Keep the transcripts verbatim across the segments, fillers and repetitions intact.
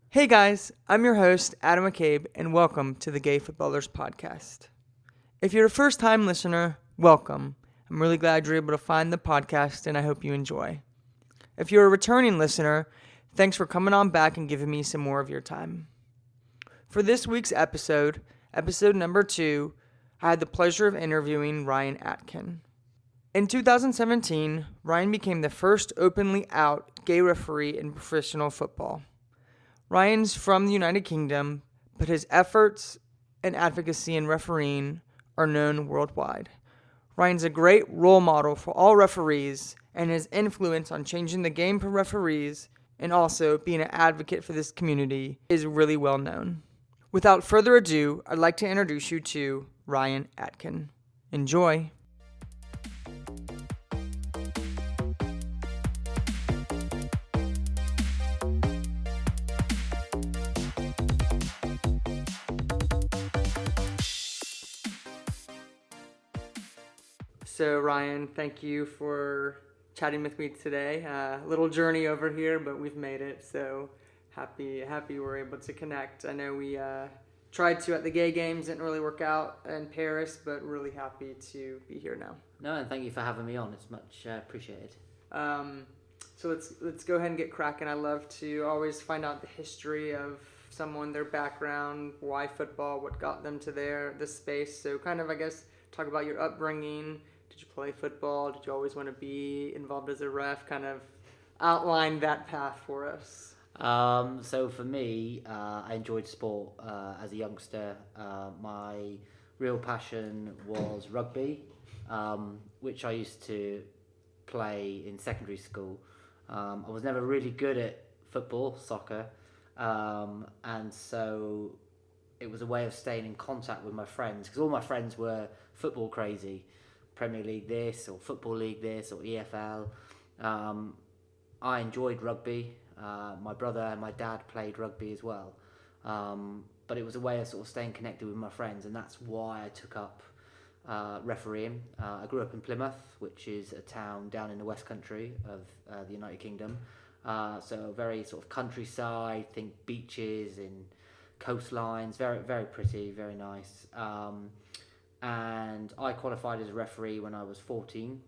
Hey guys, I'm your host, Adam McCabe, and welcome to the Gay Footballers Podcast. If you're a first time listener, welcome. I'm really glad you're able to find the podcast, and I hope you enjoy. If you're a returning listener, thanks for coming on back and giving me some more of your time. For this week's episode, episode number two, I had the pleasure of interviewing Ryan Atkin. In two thousand seventeen, Ryan became the first openly out gay referee in professional football. Ryan's from the United Kingdom, but his efforts and advocacy in refereeing are known worldwide. Ryan's a great role model for all referees, and his influence on changing the game for referees and also being an advocate for this community is really well known. Without further ado, I'd like to introduce you to Ryan Atkin. Enjoy. So Ryan, thank you for chatting with me today. A uh, little journey over here, but we've made it. So happy, happy we're able to connect. I know we uh, tried to at the Gay Games, didn't really work out in Paris, but really happy to be here now. No, and thank you for having me on. It's much uh, appreciated. Um, so let's let's go ahead and get cracking. I love to always find out the history of someone, their background, why football, what got them to their this space. So kind of, I guess, talk about your upbringing. Did you play football? Did you always want to be involved as a ref? Kind of outline that path for us. Um, so for me, uh, I enjoyed sport uh, as a youngster. Uh, my real passion was rugby, um, which I used to play in secondary school. Um, I was never really good at football, soccer, um, and so it was a way of staying in contact with my friends because all my friends were football crazy. Premier League this or Football League this or E F L. Um, I enjoyed rugby. Uh, my brother and my dad played rugby as well. Um, but it was a way of sort of staying connected with my friends, and that's why I took up uh, refereeing. Uh, I grew up in Plymouth, which is a town down in the West Country of uh, the United Kingdom. Uh, so very sort of countryside, think beaches and coastlines, very, very pretty, very nice. Um, and I qualified as a referee when I was fourteen,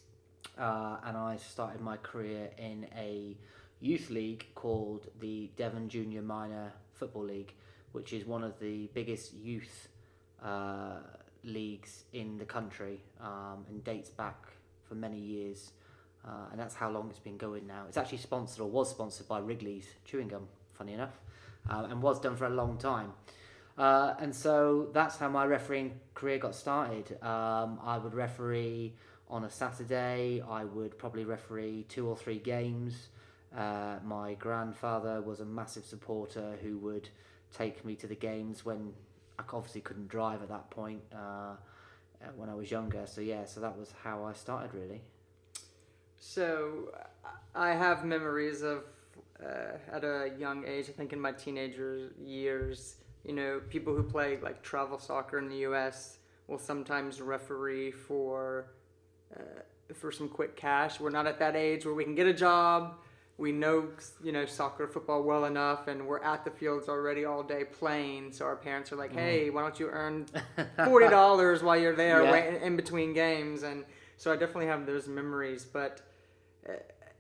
uh, and I started my career in a youth league called the Devon Junior Minor Football League, which is one of the biggest youth uh, leagues in the country, um, and dates back for many years, uh, and that's how long it's been going now. It's actually sponsored, or was sponsored, by Wrigley's Chewing Gum, funny enough, uh, and was done for a long time. Uh, and so that's how my refereeing career got started. Um, I would referee on a Saturday. I would probably referee two or three games. Uh, my grandfather was a massive supporter who would take me to the games when I obviously couldn't drive at that point uh, when I was younger. So yeah, so that was how I started really. So I have memories of uh, at a young age, I think in my teenager years, you know, people who play like travel soccer in the U S will sometimes referee for uh, for some quick cash. We're not at that age where we can get a job. We know, you know, soccer, football well enough, and we're at the fields already all day playing. So our parents are like, "Hey, why don't you earn forty dollars while you're there, Yeah. waiting in between games?" And so I definitely have those memories. But uh,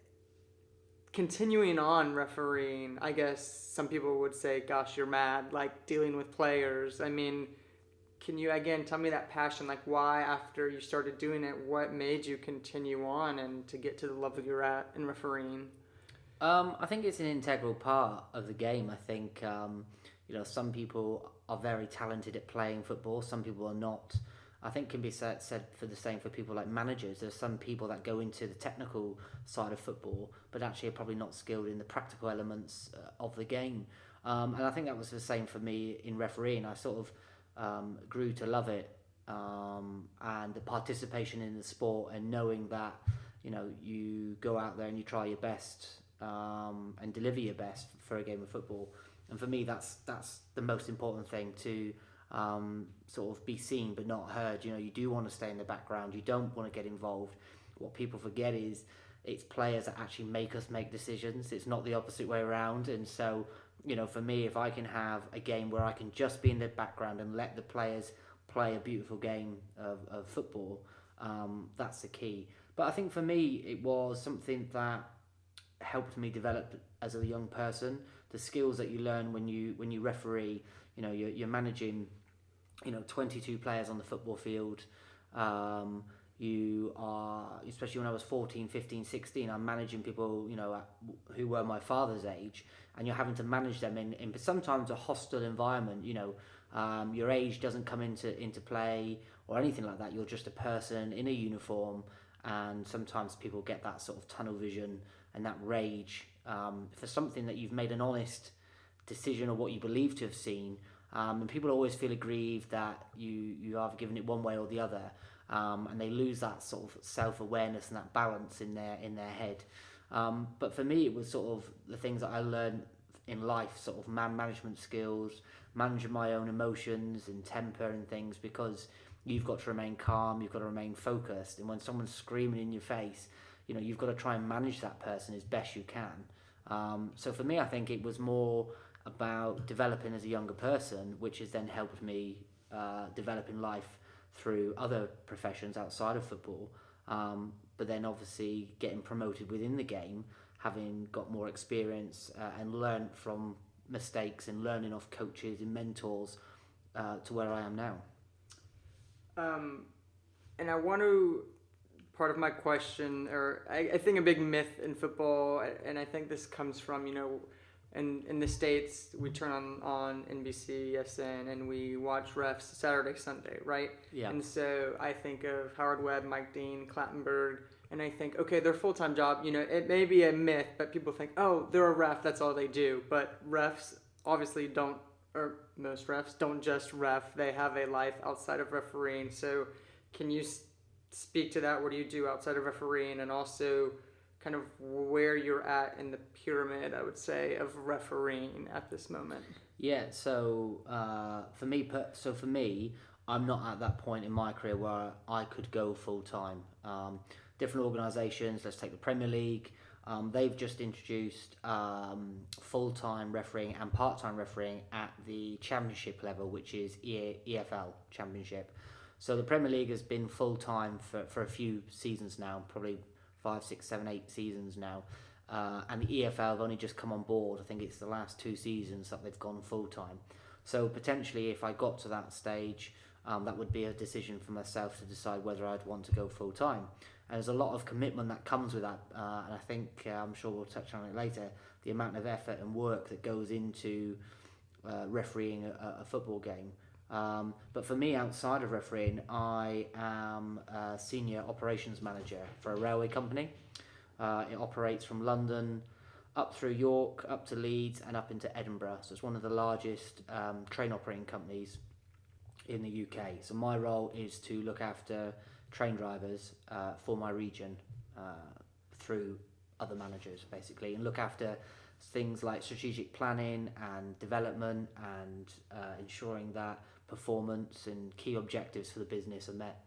continuing on refereeing, I guess some people would say, gosh, you're mad, like dealing with players. I mean, can you, again, tell me that passion, like why after you started doing it, what made you continue on and to get to the level you're at in refereeing? Um, I think it's an integral part of the game. I think, um, you know, some people are very talented at playing football, some people are not. I think can be said, said for the same for people like managers. There's some people that go into the technical side of football, but actually are probably not skilled in the practical elements uh, of the game. Um, and I think that was the same for me in refereeing. I sort of um, grew to love it, um, and the participation in the sport, and knowing that, you know, you go out there and you try your best um, and deliver your best for a game of football. And for me, that's that's the most important thing, to um, sort of be seen but not heard. You know, you do want to stay in the background. You don't want to get involved. What people forget is it's players that actually make us make decisions. It's not the opposite way around. And so you know, for me, if I can have a game where I can just be in the background and let the players play a beautiful game of, of football, um, that's the key. But I think for me, it was something that helped me develop as a young person. The skills that you learn when you when you referee, you know, you're, you're managing, you know, twenty-two players on the football field. Um, you are, especially when I was fourteen, fifteen, sixteen, I'm managing people, you know, who were my father's age, and you're having to manage them in, in sometimes a hostile environment. You know, um, your age doesn't come into into play or anything like that. You're just a person in a uniform, and sometimes people get that sort of tunnel vision and that rage um, for something that you've made an honest decision or what you believe to have seen. Um, and people always feel aggrieved that you you have given it one way or the other, um, and they lose that sort of self-awareness and that balance in their in their head. Um, but for me, it was sort of the things that I learned in life, sort of man management skills, managing my own emotions and temper and things, because you've got to remain calm, you've got to remain focused, and when someone's screaming in your face, you know, you've got to try and manage that person as best you can. Um, so for me, I think it was more about developing as a younger person, which has then helped me uh, develop in life through other professions outside of football. Um, but then obviously getting promoted within the game, having got more experience uh, and learned from mistakes and learning off coaches and mentors uh, to where I am now. Um, and I want to, part of my question, or I, I think a big myth in football, and I think this comes from, you know, in, in the States, we turn on, on N B C, S N, and we watch refs Saturday, Sunday, right? Yeah. And so I think of Howard Webb, Mike Dean, Clattenburg, and I think, okay, their full-time job, you know, it may be a myth, but people think, oh, they're a ref, that's all they do. But refs obviously don't, or most refs don't just ref, they have a life outside of refereeing. So can you s- speak to that? What do you do outside of refereeing, and also kind of where you're at in the pyramid, I would say, of refereeing at this moment? Yeah, so uh, for me, per- so for me, I'm not at that point in my career where I could go full time. Um, different organisations, let's take the Premier League. Um, they've just introduced um, full time refereeing and part time refereeing at the Championship level, which is E F L Championship. So the Premier League has been full time for, for a few seasons now, probably five, six, seven, eight seasons now. Uh, and the E F L have only just come on board. I think it's the last two seasons that they've gone full time. So potentially, if I got to that stage, um, that would be a decision for myself to decide whether I'd want to go full time. And there's a lot of commitment that comes with that, uh, and I think uh, I'm sure we'll touch on it later. The amount of effort and work that goes into uh, refereeing a, a football game. Um, but for me, outside of refereeing, I am a senior operations manager for a railway company. Uh, it operates from London up through York, up to Leeds, and up into Edinburgh. So it's one of the largest um, train operating companies in the U K. So my role is to look after train drivers uh, for my region uh, through other managers, basically, and look after things like strategic planning and development and uh, ensuring that performance and key objectives for the business are met.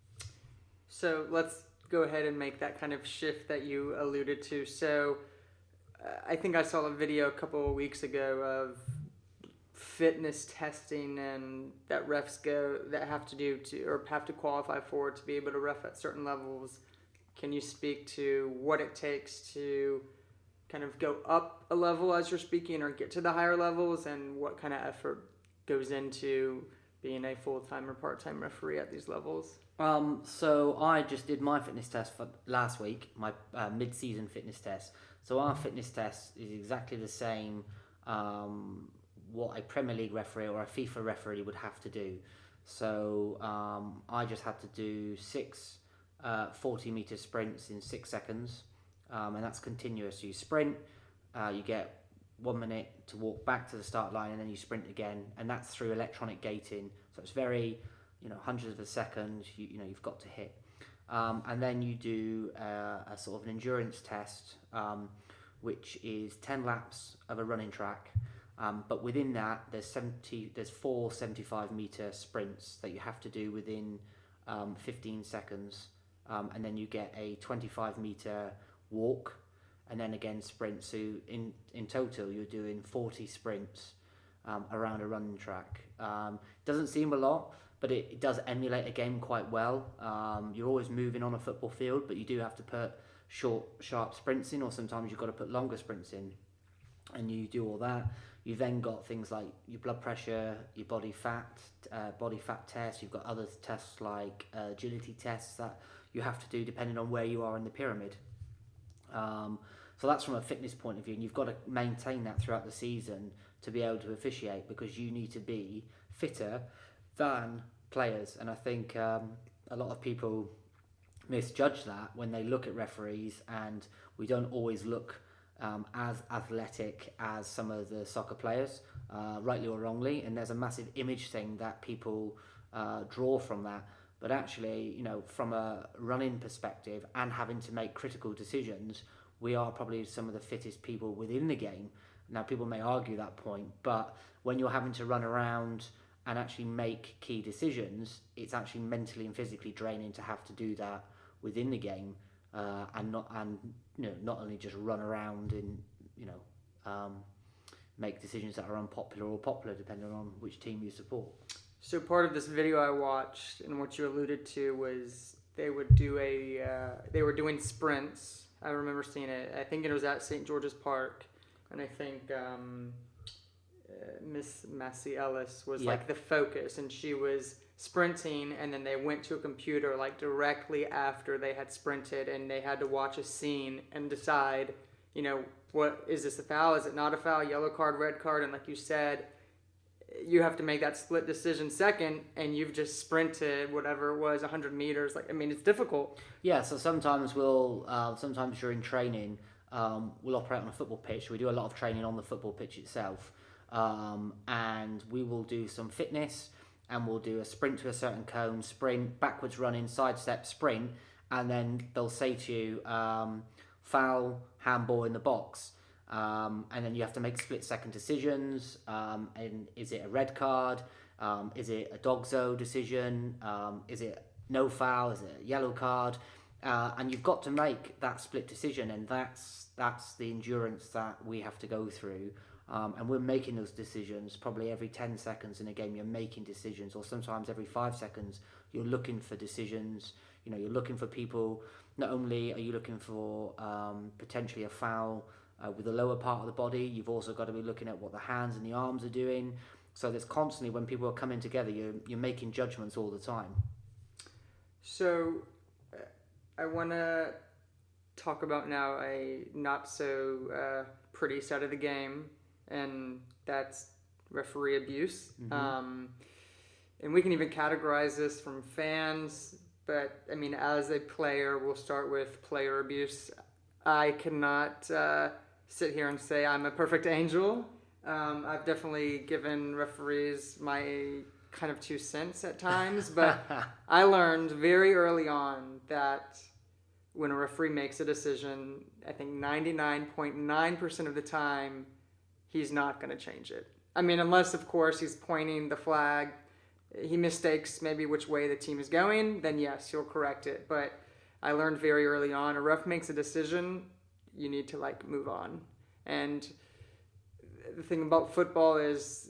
So let's go ahead and make that kind of shift that you alluded to. So uh, I think I saw a video a couple of weeks ago of fitness testing and that refs go that have to do to or have to qualify for to be able to ref at certain levels. Can you speak to what it takes to kind of go up a level as you're speaking or get to the higher levels, and what kind of effort goes into being a full-time or part-time referee at these levels? Um, so I just did my fitness test for last week, my uh, mid-season fitness test. So our fitness test is exactly the same um, what a Premier League referee or a FIFA referee would have to do. So um, I just had to do six uh, forty meter sprints in six seconds, um, and that's continuous. So you sprint, uh, you get one minute to walk back to the start line, and then you sprint again, and that's through electronic gating. So it's very, you know, hundreds of a second. You, you know, you've got to hit, um, and then you do uh, a sort of an endurance test, um, which is ten laps of a running track. Um, but within that, there's seventy. There's four seventy-five meter sprints that you have to do within um, fifteen seconds, um, and then you get a twenty-five meter walk, and then again sprint. So in in total, you're doing forty sprints um, around a running track. Um, doesn't seem a lot, but it, it does emulate a game quite well. Um, you're always moving on a football field, but you do have to put short, sharp sprints in, or sometimes you've got to put longer sprints in, and you do all that. You've then got things like your blood pressure, your body fat, uh, body fat tests. You've got other tests like uh, agility tests that you have to do depending on where you are in the pyramid. Um, so that's from a fitness point of view, and you've got to maintain that throughout the season to be able to officiate, because you need to be fitter than players. And I think um, a lot of people misjudge that when they look at referees, and we don't always look Um, as athletic as some of the soccer players, uh, rightly or wrongly, and there's a massive image thing that people uh, draw from that. But actually, you know, from a running perspective and having to make critical decisions, we are probably some of the fittest people within the game. Now, people may argue that point, but when you're having to run around and actually make key decisions, it's actually mentally and physically draining to have to do that within the game. Uh, and not and you know not only just run around and you know um, make decisions that are unpopular or popular depending on which team you support. So part of this video I watched, and what you alluded to, was they would do a uh, they were doing sprints. I remember seeing it. I think it was at Saint George's Park, and I think um, uh, Miss Massey Ellis was Yeah. like the focus, and she was sprinting, and then they went to a computer like directly after they had sprinted, and they had to watch a scene and decide, you know, what is this, a foul, is it not a foul, yellow card, red card. And like you said, you have to make that split decision second, and you've just sprinted whatever it was, one hundred meters. Like, I mean, it's difficult. Yeah, so sometimes we'll uh, sometimes during training um, we'll operate on a football pitch. We do a lot of training on the football pitch itself, um, and we will do some fitness, and we'll do a sprint to a certain cone, sprint, backwards running, sidestep, sprint, and then they'll say to you, um, foul, handball in the box. Um, and then you have to make split-second decisions. Um, and is it a red card? Um, is it a dogzo decision? Um, is it no foul? Is it a yellow card? Uh, and you've got to make that split decision, and that's that's the endurance that we have to go through. Um, and we're making those decisions probably every ten seconds in a game. You're making decisions, or sometimes every five seconds. You're looking for decisions. You know, you're looking for people. Not only are you looking for um, potentially a foul uh, with the lower part of the body, you've also got to be looking at what the hands and the arms are doing. So there's constantly, when people are coming together, you're you're making judgments all the time. So uh, I want to talk about now a not so uh, pretty side of the game, and that's referee abuse. Mm-hmm. Um, and we can even categorize this from fans, but I mean, as a player, we'll start with player abuse. I cannot uh, sit here and say I'm a perfect angel. Um, I've definitely given referees my kind of two cents at times, but I learned very early on that when a referee makes a decision, I think ninety-nine point nine percent of the time, he's not going to change it. I mean, unless, of course, he's pointing the flag, he mistakes maybe which way the team is going, then yes, he'll correct it. But I learned very early on, a ref makes a decision, you need to, like, move on. And the thing about football is,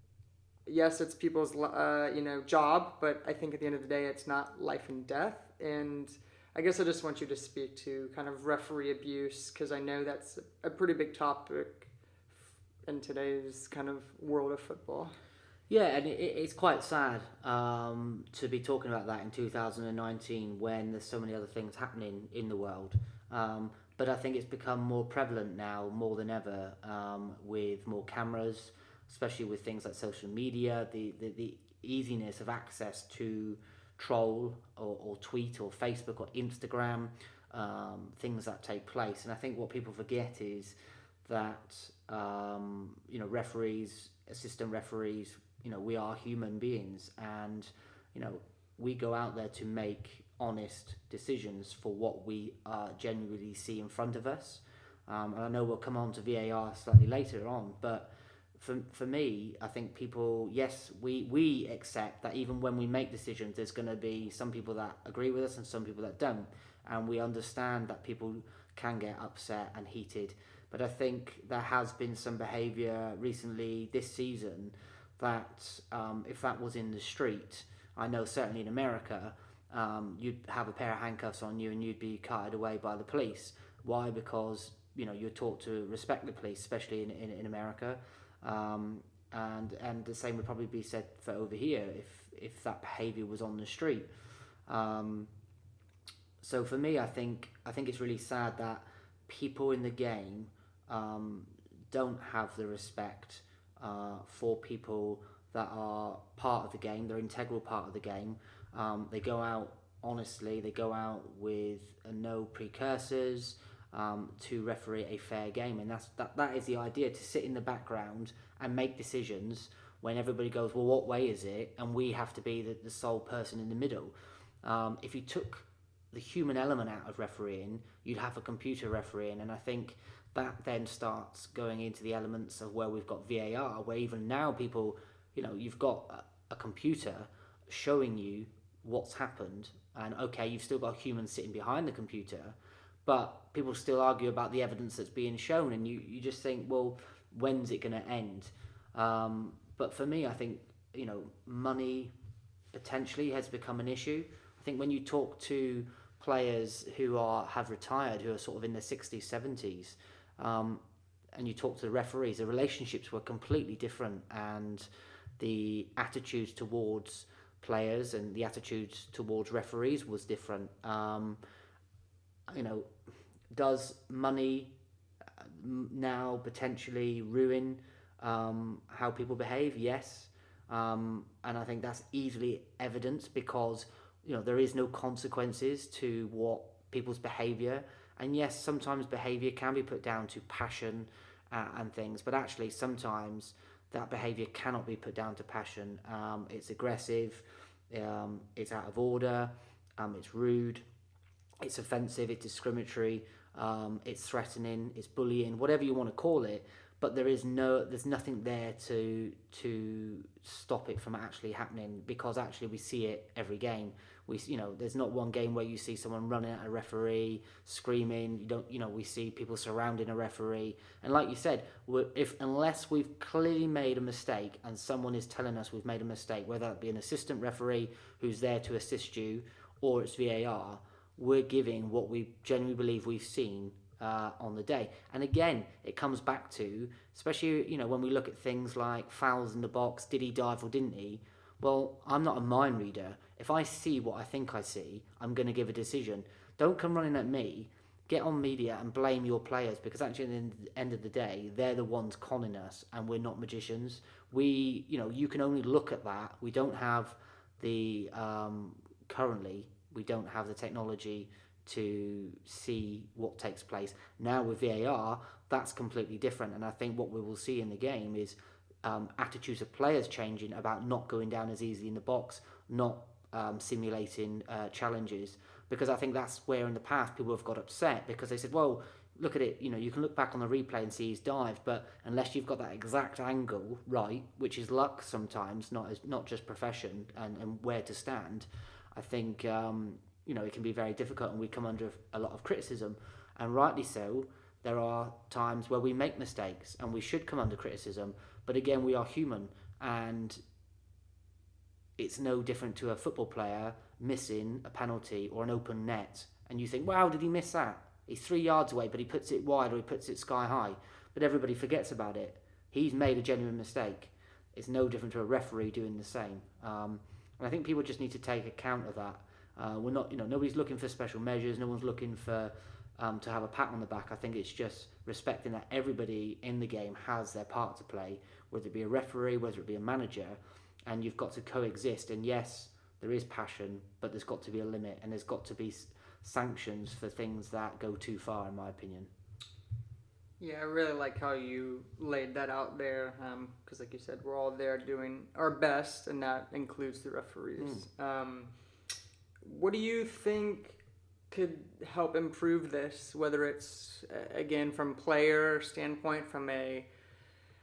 yes, it's people's, uh, you know, job, but I think at the end of the day, it's not life and death. And I guess I just want you to speak to kind of referee abuse, because I know that's a pretty big topic in today's kind of world of football. Yeah, and it, it's quite sad um, to be talking about that in two thousand nineteen when there's so many other things happening in the world. Um, but I think it's become more prevalent now, more than ever, um, with more cameras, especially with things like social media, the, the, the easiness of access to troll or, or tweet or Facebook or Instagram, um, things that take place. And I think what people forget is that, um, you know, referees, assistant referees, you know, we are human beings, and, you know, we go out there to make honest decisions for what we uh, genuinely see in front of us. Um, and I know we'll come on to V A R slightly later on, but for for me, I think people, yes, we, we accept that even when we make decisions, there's going to be some people that agree with us and some people that don't. And we understand that people can get upset and heated. But I think there has been some behaviour recently this season that um, if that was in the street, I know certainly in America, um, you'd have a pair of handcuffs on you and you'd be carted away by the police. Why? Because, you know, you're taught to respect the police, especially in, in, in America. Um, and and the same would probably be said for over here if, if that behaviour was on the street. Um, so for me, I think I think it's really sad that people in the game um, don't have the respect uh, for people that are part of the game. They're an integral part of the game. Um, they go out honestly. They go out with uh, no precursors um, to referee a fair game, and that's that. That is the idea: to sit in the background and make decisions when everybody goes, well, what way is it? And we have to be the, the sole person in the middle. Um, if you took the human element out of refereeing, you'd have a computer refereeing, and I think that then starts going into the elements of where we've got V A R, where even now people, you know, you've got a, a computer showing you what's happened, and okay, you've still got a human sitting behind the computer, but people still argue about the evidence that's being shown, and you, you just think, well, when's it going to end? Um, but for me, I think, you know, money potentially has become an issue. I think when you talk to players who are have retired, who are sort of in their sixties, seventies, um, and you talk to the referees, the relationships were completely different, and the attitudes towards players and the attitudes towards referees was different. Um, you know, does money now potentially ruin um, how people behave? Yes. Um, and I think that's easily evidenced because, you know, there is no consequences to what people's behaviour. And yes, sometimes behaviour can be put down to passion uh, and things, but actually sometimes that behaviour cannot be put down to passion. Um, it's aggressive, um, it's out of order, um, it's rude, it's offensive, it's discriminatory, um, it's threatening, it's bullying, whatever you want to call it. But there is no, there's nothing there to to stop it from actually happening, because actually we see it every game. We, you know, there's not one game where you see someone running at a referee, screaming. You don't, you know, we see people surrounding a referee, and like you said, we're, if unless we've clearly made a mistake and someone is telling us we've made a mistake, whether that be an assistant referee who's there to assist you, or it's V A R, we're giving what we genuinely believe we've seen Uh, on the day. And again, it comes back to, especially, you know, when we look at things like fouls in the box, did he dive or didn't he? Well, I'm not a mind reader. If I see what I think I see, I'm going to give a decision. Don't come running at me, get on media and blame your players, because actually at the end of the day, they're the ones conning us, and we're not magicians. We, you know, you can only look at that. We don't have the, um, currently, we don't have the technology to see what takes place. Now with V A R, that's completely different, and I think what we will see in the game is um, attitudes of players changing about not going down as easily in the box, not um, simulating uh, challenges, because I think that's where in the past people have got upset, because they said, well, look at it, you know, you can look back on the replay and see he's dived, but unless you've got that exact angle right, which is luck sometimes, not as not just profession and, and where to stand, I think um, you know, it can be very difficult, and we come under a lot of criticism, and rightly so. There are times where we make mistakes, and we should come under criticism, but again, we are human, and it's no different to a football player missing a penalty or an open net, and you think, wow, did he miss that? He's three yards away, but he puts it wide or he puts it sky high, but everybody forgets about it. He's made a genuine mistake. It's no different to a referee doing the same, um, and I think people just need to take account of that. Uh, we're not, you know, nobody's looking for special measures. No one's looking for um, to have a pat on the back. I think it's just respecting that everybody in the game has their part to play, whether it be a referee, whether it be a manager, and you've got to coexist. And yes, there is passion, but there's got to be a limit, and there's got to be sanctions for things that go too far, in my opinion. Yeah, I really like how you laid that out there, because um, like you said, we're all there doing our best, and that includes the referees. Mm. Um, What do you think could help improve this, whether it's, uh, again, from player standpoint, from a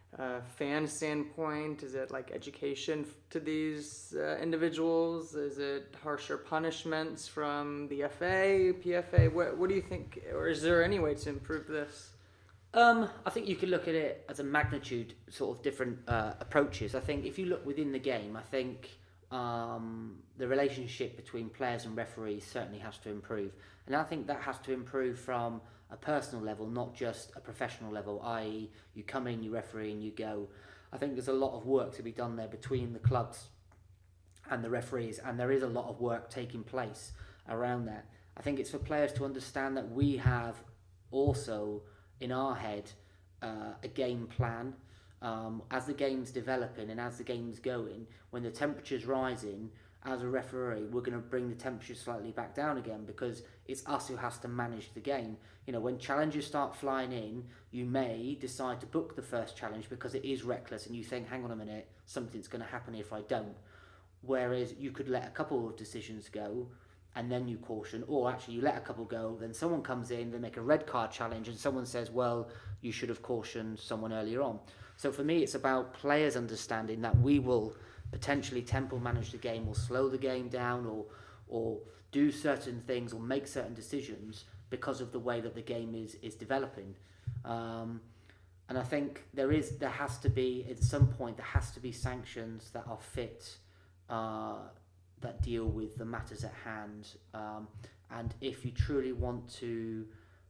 uh, fan standpoint? Is it like education to these uh, individuals? Is it harsher punishments from the F A, P F A? What, what do you think? Or is there any way to improve this? Um, I think you could look at it as a magnitude, sort of different uh, approaches. I think if you look within the game, I think um, the relationship between players and referees certainly has to improve. And I think that has to improve from a personal level, not just a professional level, that is you come in, you referee and you go. I think there's a lot of work to be done there between the clubs and the referees, and there is a lot of work taking place around that. I think it's for players to understand that we have also in our head uh, a game plan. Um, as the game's developing and as the game's going, when the temperature's rising, as a referee, we're going to bring the temperature slightly back down again, because it's us who has to manage the game. You know, when challenges start flying in, you may decide to book the first challenge because it is reckless and you think, hang on a minute, something's going to happen if I don't. Whereas you could let a couple of decisions go and then you caution, or actually you let a couple go, then someone comes in, they make a red card challenge and someone says, well, you should have cautioned someone earlier on. So for me, it's about players understanding that we will potentially tempo manage the game or slow the game down or or do certain things or make certain decisions because of the way that the game is is developing. Um, and I think there is there has to be, at some point, there has to be sanctions that are fit, uh, that deal with the matters at hand. Um, and if you truly want to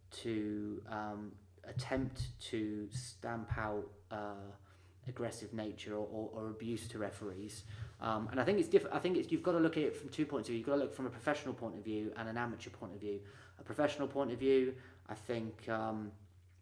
to um, attempt to stamp out uh, aggressive nature or, or, or abuse to referees, um, and I think it's diff- I think it's, you've got to look at it from two points of view. You've got to look from a professional point of view and an amateur point of view. A professional point of view, I think um,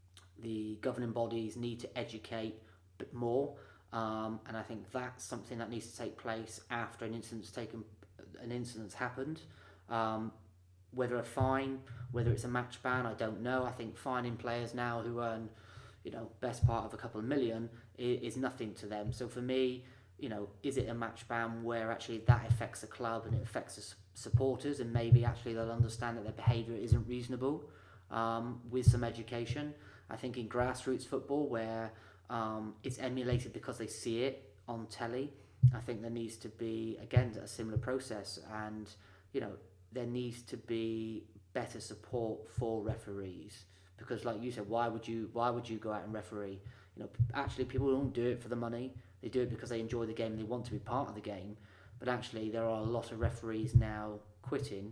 the governing bodies need to educate a bit more, um, and I think that's something that needs to take place after an incident's taken, an incident's happened. Um, whether a fine, whether it's a match ban, I don't know. I think fining players now who earn, you know, best part of a couple of million is, is nothing to them. So for me, you know, is it a match ban where actually that affects the club and it affects the supporters, and maybe actually they'll understand that their behaviour isn't reasonable, um, with some education. I think in grassroots football, where um, it's emulated because they see it on telly, I think there needs to be, again, a similar process. And, you know, there needs to be better support for referees, because like you said, why would you why would you go out and referee? You know, actually people don't do it for the money. They do it because they enjoy the game and they want to be part of the game. But actually there are a lot of referees now quitting,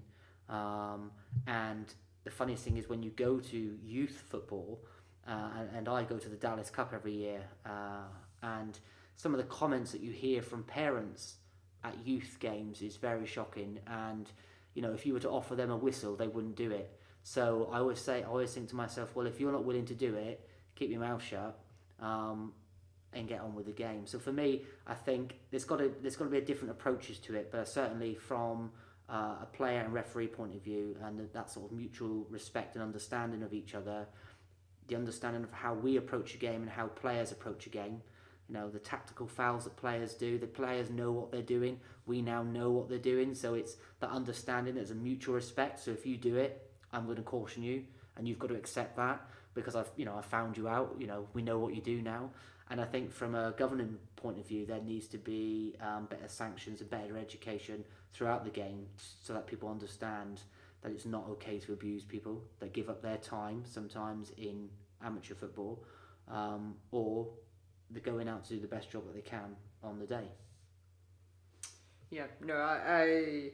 um, and the funniest thing is when you go to youth football, uh, and, and I go to the Dallas Cup every year, uh, and some of the comments that you hear from parents at youth games is very shocking. And you know, if you were to offer them a whistle, they wouldn't do it. So I always say, I always think to myself, well, if you're not willing to do it, keep your mouth shut, um, and get on with the game. So for me, I think there's got to there's got to be a different approaches to it, but certainly from uh, a player and referee point of view, and that sort of mutual respect and understanding of each other, the understanding of how we approach a game and how players approach a game. You know, the tactical fouls that players do, the players know what they're doing, we now know what they're doing, so it's that understanding, there's a mutual respect. So if you do it, I'm going to caution you, and you've got to accept that, because I've, you know, I found you out, you know, we know what you do now. And I think from a governing point of view, there needs to be um, better sanctions and better education throughout the game, so that people understand that it's not okay to abuse people that give up their time, sometimes in amateur football, um, or they're going out to do the best job that they can on the day. Yeah, no, I,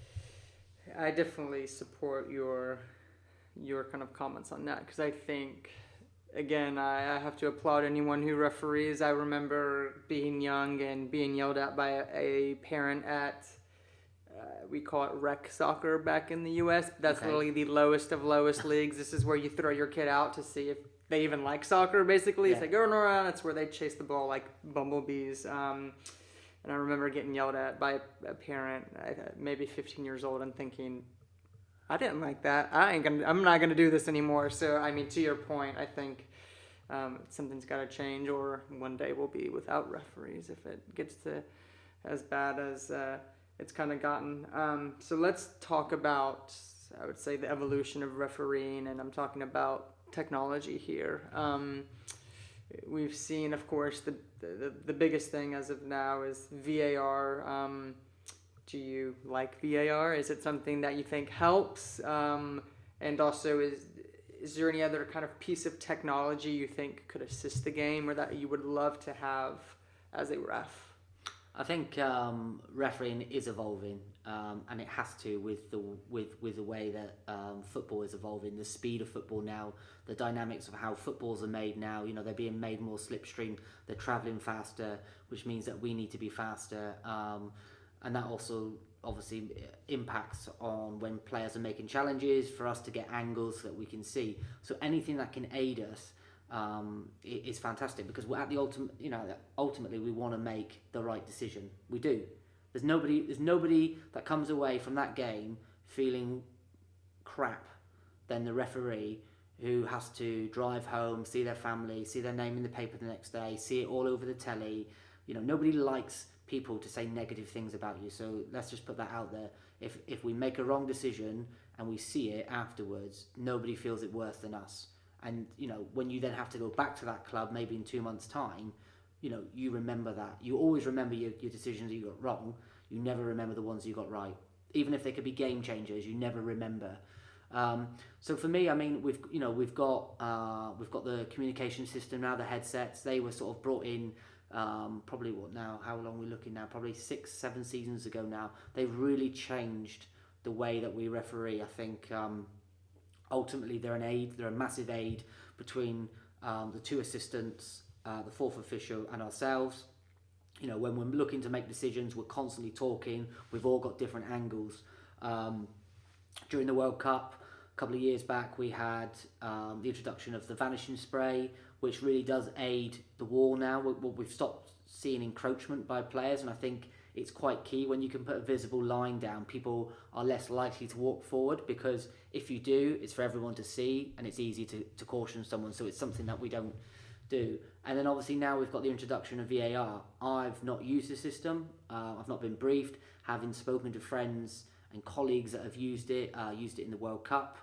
I, I definitely support your, your kind of comments on that, because I think, again, I, I have to applaud anyone who referees. I remember being young and being yelled at by a, a parent at, uh, we call it rec soccer back in the U S. That's Okay. literally the lowest of lowest leagues. This is where you throw your kid out to see if they even like soccer, basically. Yeah. It's like going around. It's where they chase the ball like bumblebees. Um, and I remember getting yelled at by a parent, maybe fifteen years old, and thinking, I didn't like that. I ain't gonna. I'm not gonna do this anymore. So I mean, to your point, I think um, something's got to change, or one day we'll be without referees if it gets to as bad as uh, it's kind of gotten. Um, so let's talk about, I would say, the evolution of refereeing, and I'm talking about technology here. Um, we've seen, of course, the, the the biggest thing as of now is V A R. Um, do you like V A R? Is it something that you think helps? Um, and also, is is there any other kind of piece of technology you think could assist the game, or that you would love to have as a ref? I think um, refereeing is evolving, um, and it has to with the with with the way that um, football is evolving, the speed of football now, the dynamics of how footballs are made now. You know, they're being made more slipstream. They're travelling faster, which means that we need to be faster, um, and that also obviously impacts on when players are making challenges for us to get angles that we can see. So anything that can aid us. Um, it, it's fantastic because we're at the ultimate. You know, ultimately we want to make the right decision. We do. There's nobody. There's nobody that comes away from that game feeling crap than the referee who has to drive home, see their family, see their name in the paper the next day, see it all over the telly. You know, nobody likes people to say negative things about you. So let's just put that out there. If if we make a wrong decision and we see it afterwards, nobody feels it worse than us. And, you know, when you then have to go back to that club, maybe in two months' time, you know, you remember that. You always remember your, your decisions you got wrong. You never remember the ones you got right. Even if they could be game changers, you never remember. Um, so for me, I mean, we've, you know, we've got, uh, we've got the communication system now, the headsets. They were sort of brought in um, probably what now, how long we're looking now, probably six, seven seasons ago now. They've really changed the way that we referee. I think... Um, Ultimately, they're an aid, they're a massive aid between um, the two assistants, uh, the fourth official and ourselves. You know, when we're looking to make decisions, we're constantly talking, we've all got different angles. Um, during the World Cup, a couple of years back, we had um, the introduction of the vanishing spray, which really does aid the wall now. We, we've stopped seeing encroachment by players, and I think it's quite key. When you can put a visible line down, people are less likely to walk forward, because if you do, it's for everyone to see and it's easy to, to caution someone. So it's something that we don't do. And then obviously now we've got the introduction of V A R. I've not used the system. Uh, I've not been briefed. Having spoken to friends and colleagues that have used it, uh, used it in the World Cup,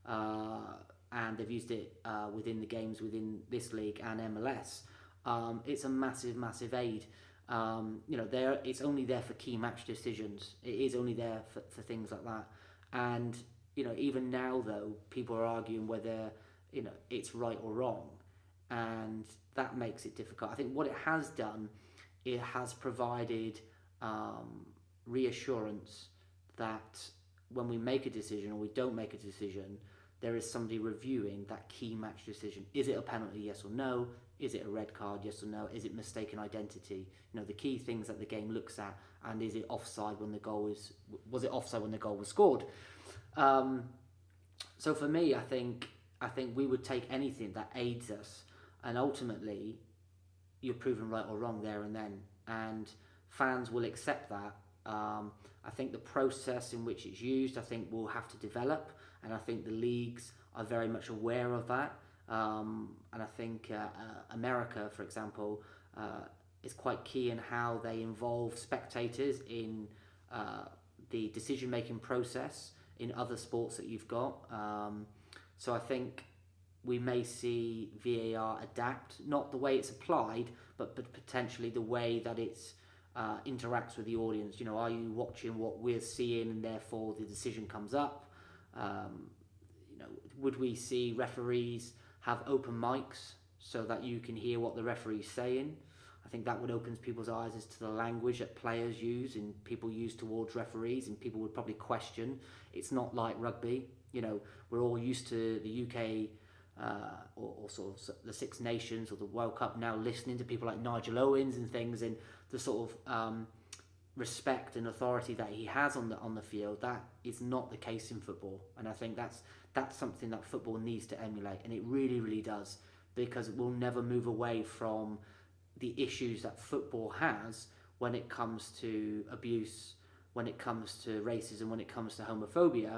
uh, and they've used it uh, within the games within this league and M L S. Um, it's a massive, massive aid. Um, you know, there it's only there for key match decisions. It is only there for, for things like that. And, you know, even now, though, people are arguing whether, you know, it's right or wrong. And that makes it difficult. I think what it has done, it has provided um, reassurance that when we make a decision or we don't make a decision, there is somebody reviewing that key match decision. Is it a penalty, yes or no? Is it a red card, yes or no? Is it mistaken identity? You know, the key things that the game looks at, and is it offside when the goal was, was it offside when the goal was scored? Um, so for me, I think I think we would take anything that aids us, and ultimately, you're proven right or wrong there and then, and fans will accept that. Um, I think the process in which it's used, I think, will have to develop, and I think the leagues are very much aware of that. Um, and I think uh, uh, America, for example, uh, is quite key in how they involve spectators in uh, the decision-making process in other sports that you've got. Um, so I think we may see V A R adapt, not the way it's applied, but, but potentially the way that it's uh, interacts with the audience. You know, are you watching what we're seeing, and therefore the decision comes up? Um, you know, would we see referees have open mics so that you can hear what the referee's saying? I think that would open people's eyes as to the language that players use and people use towards referees, and people would probably question. It's not like rugby. You know, we're all used to the U K uh, or, or sort of the Six Nations or the World Cup now listening to people like Nigel Owens and things, and the sort of um, respect and authority that he has on the on the field. That is not the case in football, and I think that's that's something that football needs to emulate, and it really, really does, because it will never move away from the issues that football has when it comes to abuse, when it comes to racism, when it comes to homophobia,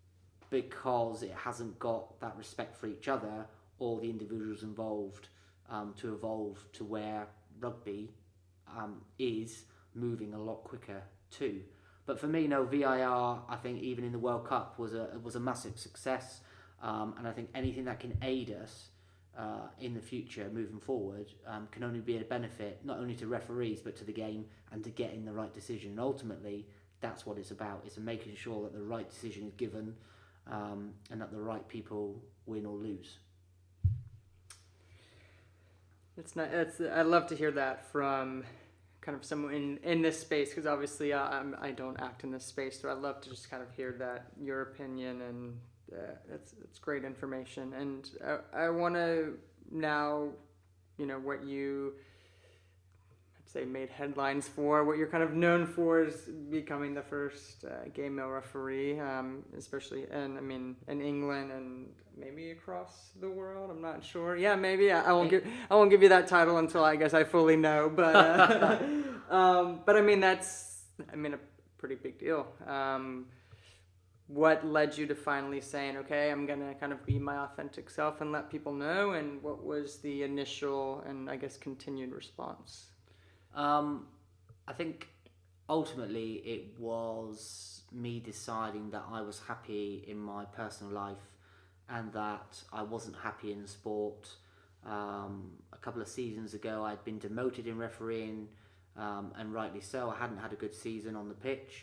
because it hasn't got that respect for each other or the individuals involved um, to evolve to where rugby um, is moving a lot quicker too. But for me, no, V I R, I think even in the World Cup was a was a massive success, um, and I think anything that can aid us uh, in the future, moving forward, um, can only be a benefit not only to referees but to the game and to getting the right decision. And ultimately, that's what it's about. It's making sure that the right decision is given, um, and that the right people win or lose. It's not. It's. I love to hear that from kind of someone in, in this space, because obviously uh, I'm, I don't act in this space, so I love to just kind of hear that your opinion, and uh, it's it's great information. And I, I want to now, you know, what you I'd say made headlines for, what you're kind of known for is becoming the first uh, gay male referee, um, especially in I mean in England and maybe across the world. I'm not sure. Yeah, maybe I, I won't give I won't give you that title until I guess I fully know. But uh, um, but I mean that's I mean a pretty big deal. Um, what led you to finally saying, okay, I'm gonna kind of be my authentic self and let people know? And what was the initial and I guess continued response? Um, I think ultimately it was me deciding that I was happy in my personal life and that I wasn't happy in sport. Um, a couple of seasons ago, I'd been demoted in refereeing, um, and rightly so. I hadn't had a good season on the pitch.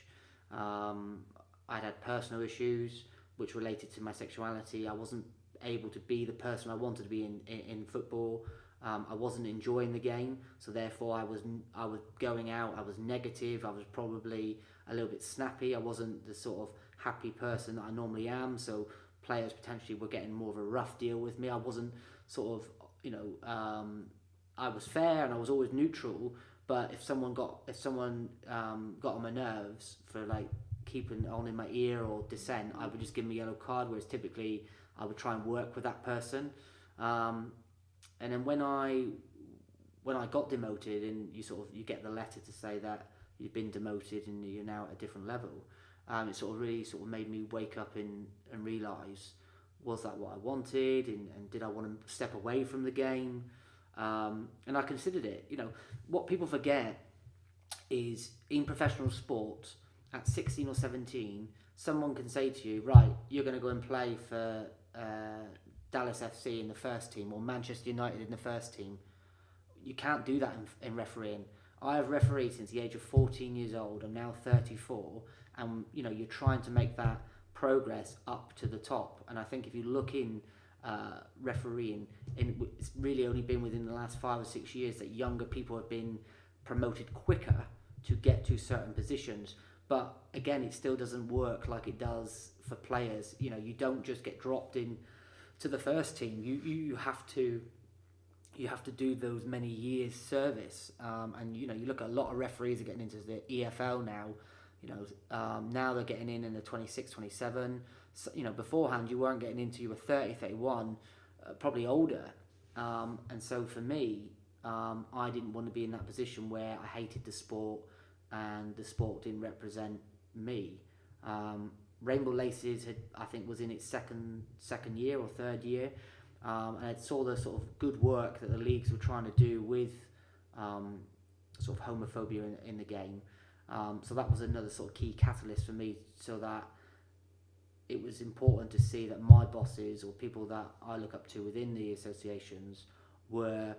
Um, I'd had personal issues which related to my sexuality. I wasn't able to be the person I wanted to be in, in, in football. Um, I wasn't enjoying the game, so therefore I was I was going out. I was negative. I was probably a little bit snappy. I wasn't the sort of happy person that I normally am. So players potentially were getting more of a rough deal with me. I wasn't sort of, you know, um, I was fair and I was always neutral. But if someone got if someone um, got on my nerves for like keeping on in my ear or dissent, I would just give them a yellow card. Whereas typically I would try and work with that person. Um, And then when I when I got demoted, and you sort of you get the letter to say that you've been demoted and you're now at a different level, um, it sort of really sort of made me wake up and, and realise, was that what I wanted, and, and did I want to step away from the game? Um, and I considered it. You know, what people forget is in professional sport, at sixteen or seventeen, someone can say to you, right, you're going to go and play for Uh, Dallas F C in the first team or Manchester United in the first team. You can't do that in, in refereeing. I have refereed since the age of fourteen years old. I'm now thirty-four, and you know you're trying to make that progress up to the top. And I think if you look in uh, refereeing, in, it's really only been within the last five or six years that younger people have been promoted quicker to get to certain positions. But again, it still doesn't work like it does for players. You know, you don't just get dropped in to the first team. You you have to you have to do those many years service. Um, and you know, you look at a lot of referees are getting into the E F L now. You know, um, now they're getting in in the twenty-six, twenty-seven. So, you know, beforehand you weren't getting into, you were thirty, thirty-one, uh, probably older. Um, and so for me, um, I didn't want to be in that position where I hated the sport and the sport didn't represent me. Um, Rainbow Laces had, I think, was in its second second year or third year, um, and I saw the sort of good work that the leagues were trying to do with um, sort of homophobia in, in the game. Um, so that was another sort of key catalyst for me, so that it was important to see that my bosses or people that I look up to within the associations were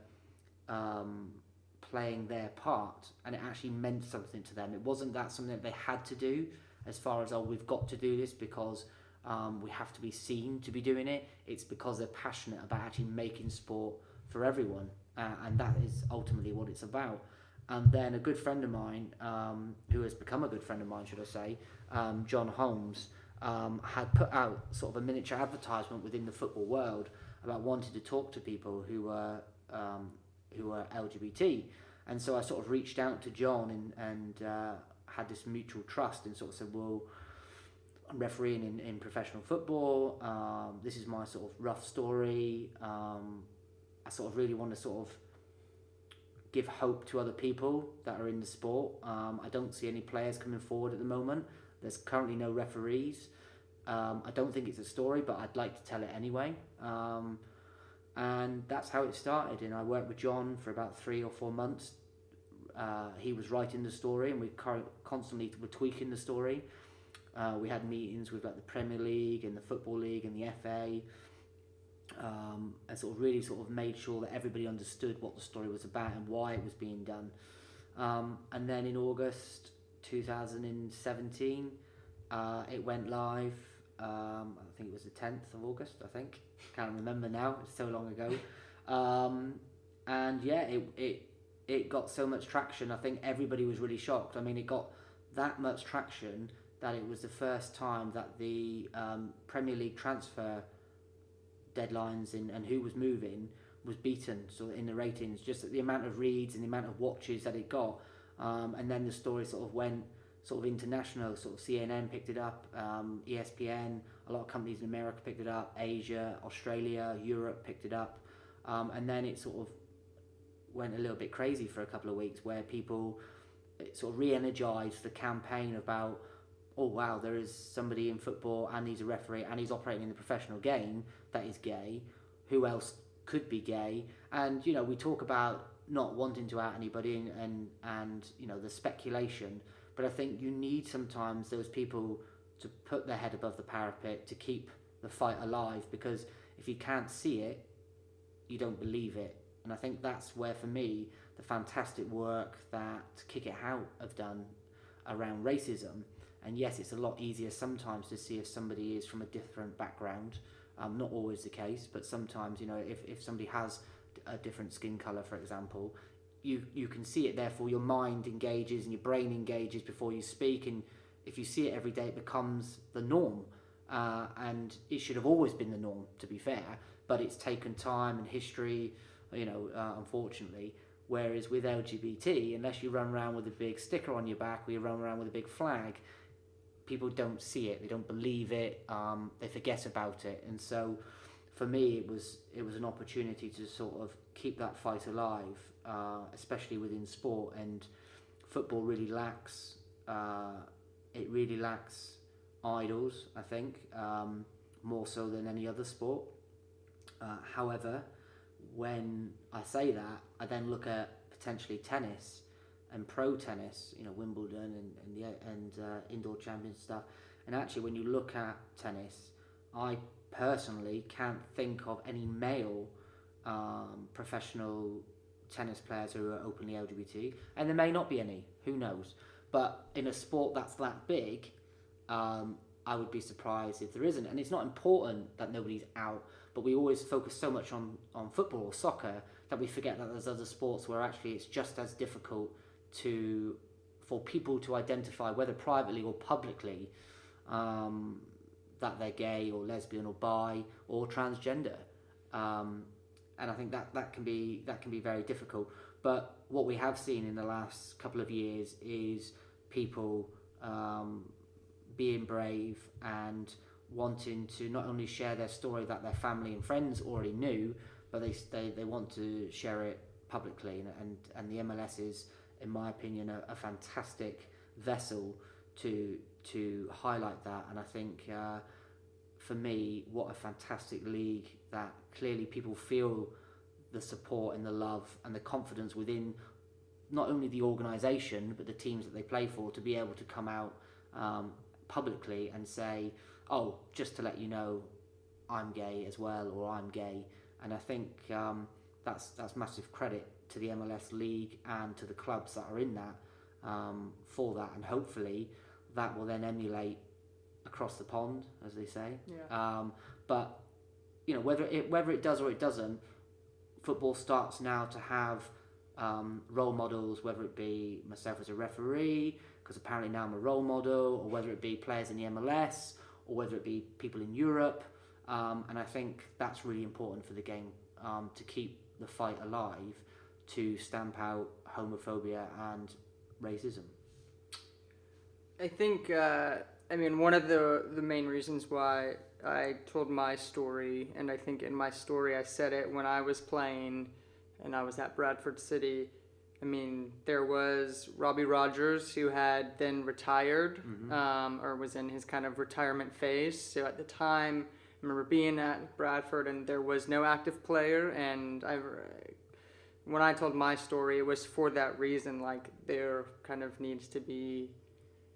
um, playing their part, and it actually meant something to them. It wasn't that something that they had to do, as far as, oh, we've got to do this because um, we have to be seen to be doing it. It's because they're passionate about actually making sport for everyone, uh, and that is ultimately what it's about. And then a good friend of mine, um, who has become a good friend of mine, should I say, um, John Holmes, um, had put out sort of a miniature advertisement within the football world about wanting to talk to people who were um, who were L G B T. And so I sort of reached out to John and, and uh, had this mutual trust and sort of said, well, I'm refereeing in, in professional football. Um, this is my sort of rough story. Um, I sort of really want to sort of give hope to other people that are in the sport. Um, I don't see any players coming forward at the moment. There's currently no referees. Um, I don't think it's a story, but I'd like to tell it anyway. Um, and that's how it started. And I worked with John for about three or four months. Uh, he was writing the story, and we constantly were tweaking the story. Uh, we had meetings with like the Premier League and the Football League and the F A, um, and sort of really sort of made sure that everybody understood what the story was about and why it was being done. Um, and then in August two thousand seventeen, uh, it went live. Um, I think it was the tenth of August, I think. Can't remember now, it's so long ago. Um, and yeah, it, it, it got so much traction. I think everybody was really shocked. I mean, it got that much traction that it was the first time that the um, Premier League transfer deadlines in, and who was moving was beaten so in the ratings, just the amount of reads and the amount of watches that it got. Um, and then the story sort of went sort of international, sort of C N N picked it up, um, E S P N, a lot of companies in America picked it up, Asia, Australia, Europe picked it up. Um, and then it sort of went a little bit crazy for a couple of weeks where people it sort of re-energized the campaign about, oh wow, there is somebody in football and he's a referee and he's operating in the professional game that is gay. Who else could be gay? And you know, we talk about not wanting to out anybody and and, and you know the speculation, but I think you need sometimes those people to put their head above the parapet to keep the fight alive, because if you can't see it, you don't believe it. And I think that's where, for me, the fantastic work that Kick It Out have done around racism. And yes, it's a lot easier sometimes to see if somebody is from a different background. Um, not always the case, but sometimes, you know, if, if somebody has a different skin colour, for example, you, you can see it, therefore your mind engages and your brain engages before you speak, and if you see it every day, it becomes the norm. Uh, and it should have always been the norm, to be fair, but it's taken time and history, you know, uh, unfortunately. Whereas with L G B T, unless you run around with a big sticker on your back or you run around with a big flag, people don't see it, they don't believe it, um, they forget about it. And so for me, it was it was an opportunity to sort of keep that fight alive, uh, especially within sport. And football really lacks, uh, it really lacks idols, I think, um, more so than any other sport. Uh, however, when I say that, I then look at potentially tennis and pro tennis, you know, Wimbledon and and, the, and uh, indoor champions stuff. And actually, when you look at tennis, I personally can't think of any male um, professional tennis players who are openly L G B T, and there may not be any. Who knows? But in a sport that's that big, um, I would be surprised if there isn't. And it's not important that nobody's out, but we always focus so much on, on football or soccer that we forget that there's other sports where actually it's just as difficult to for people to identify, whether privately or publicly, um, that they're gay or lesbian or bi or transgender. Um, and I think that, that can be that can be very difficult. But what we have seen in the last couple of years is people um, being brave and wanting to not only share their story that their family and friends already knew, but they they, they want to share it publicly. And, and, and the M L S is, in my opinion, a, a fantastic vessel to to highlight that. And I think uh, for me, what a fantastic league that clearly people feel the support and the love and the confidence within not only the organisation but the teams that they play for, to be able to come out um, publicly and say, oh, just to let you know, I'm gay as well, or I'm gay. And I think um, that's that's massive credit to the M L S league and to the clubs that are in that um, for that, and hopefully that will then emulate across the pond, as they say. Yeah. Um, but you know, whether it whether it does or it doesn't, football starts now to have um, role models, whether it be myself as a referee, because apparently now I'm a role model, or whether it be players in the M L S, or whether it be people in Europe. Um, and I think that's really important for the game, um, to keep the fight alive, to stamp out homophobia and racism. I think, uh, I mean, one of the, the main reasons why I told my story, and I think in my story I said it when I was playing and I was at Bradford City. I mean, there was Robbie Rogers, who had then retired, mm-hmm. um, or was in his kind of retirement phase. So at the time, I remember being at Bradford and there was no active player. And I, when I told my story, it was for that reason. Like, there kind of needs to be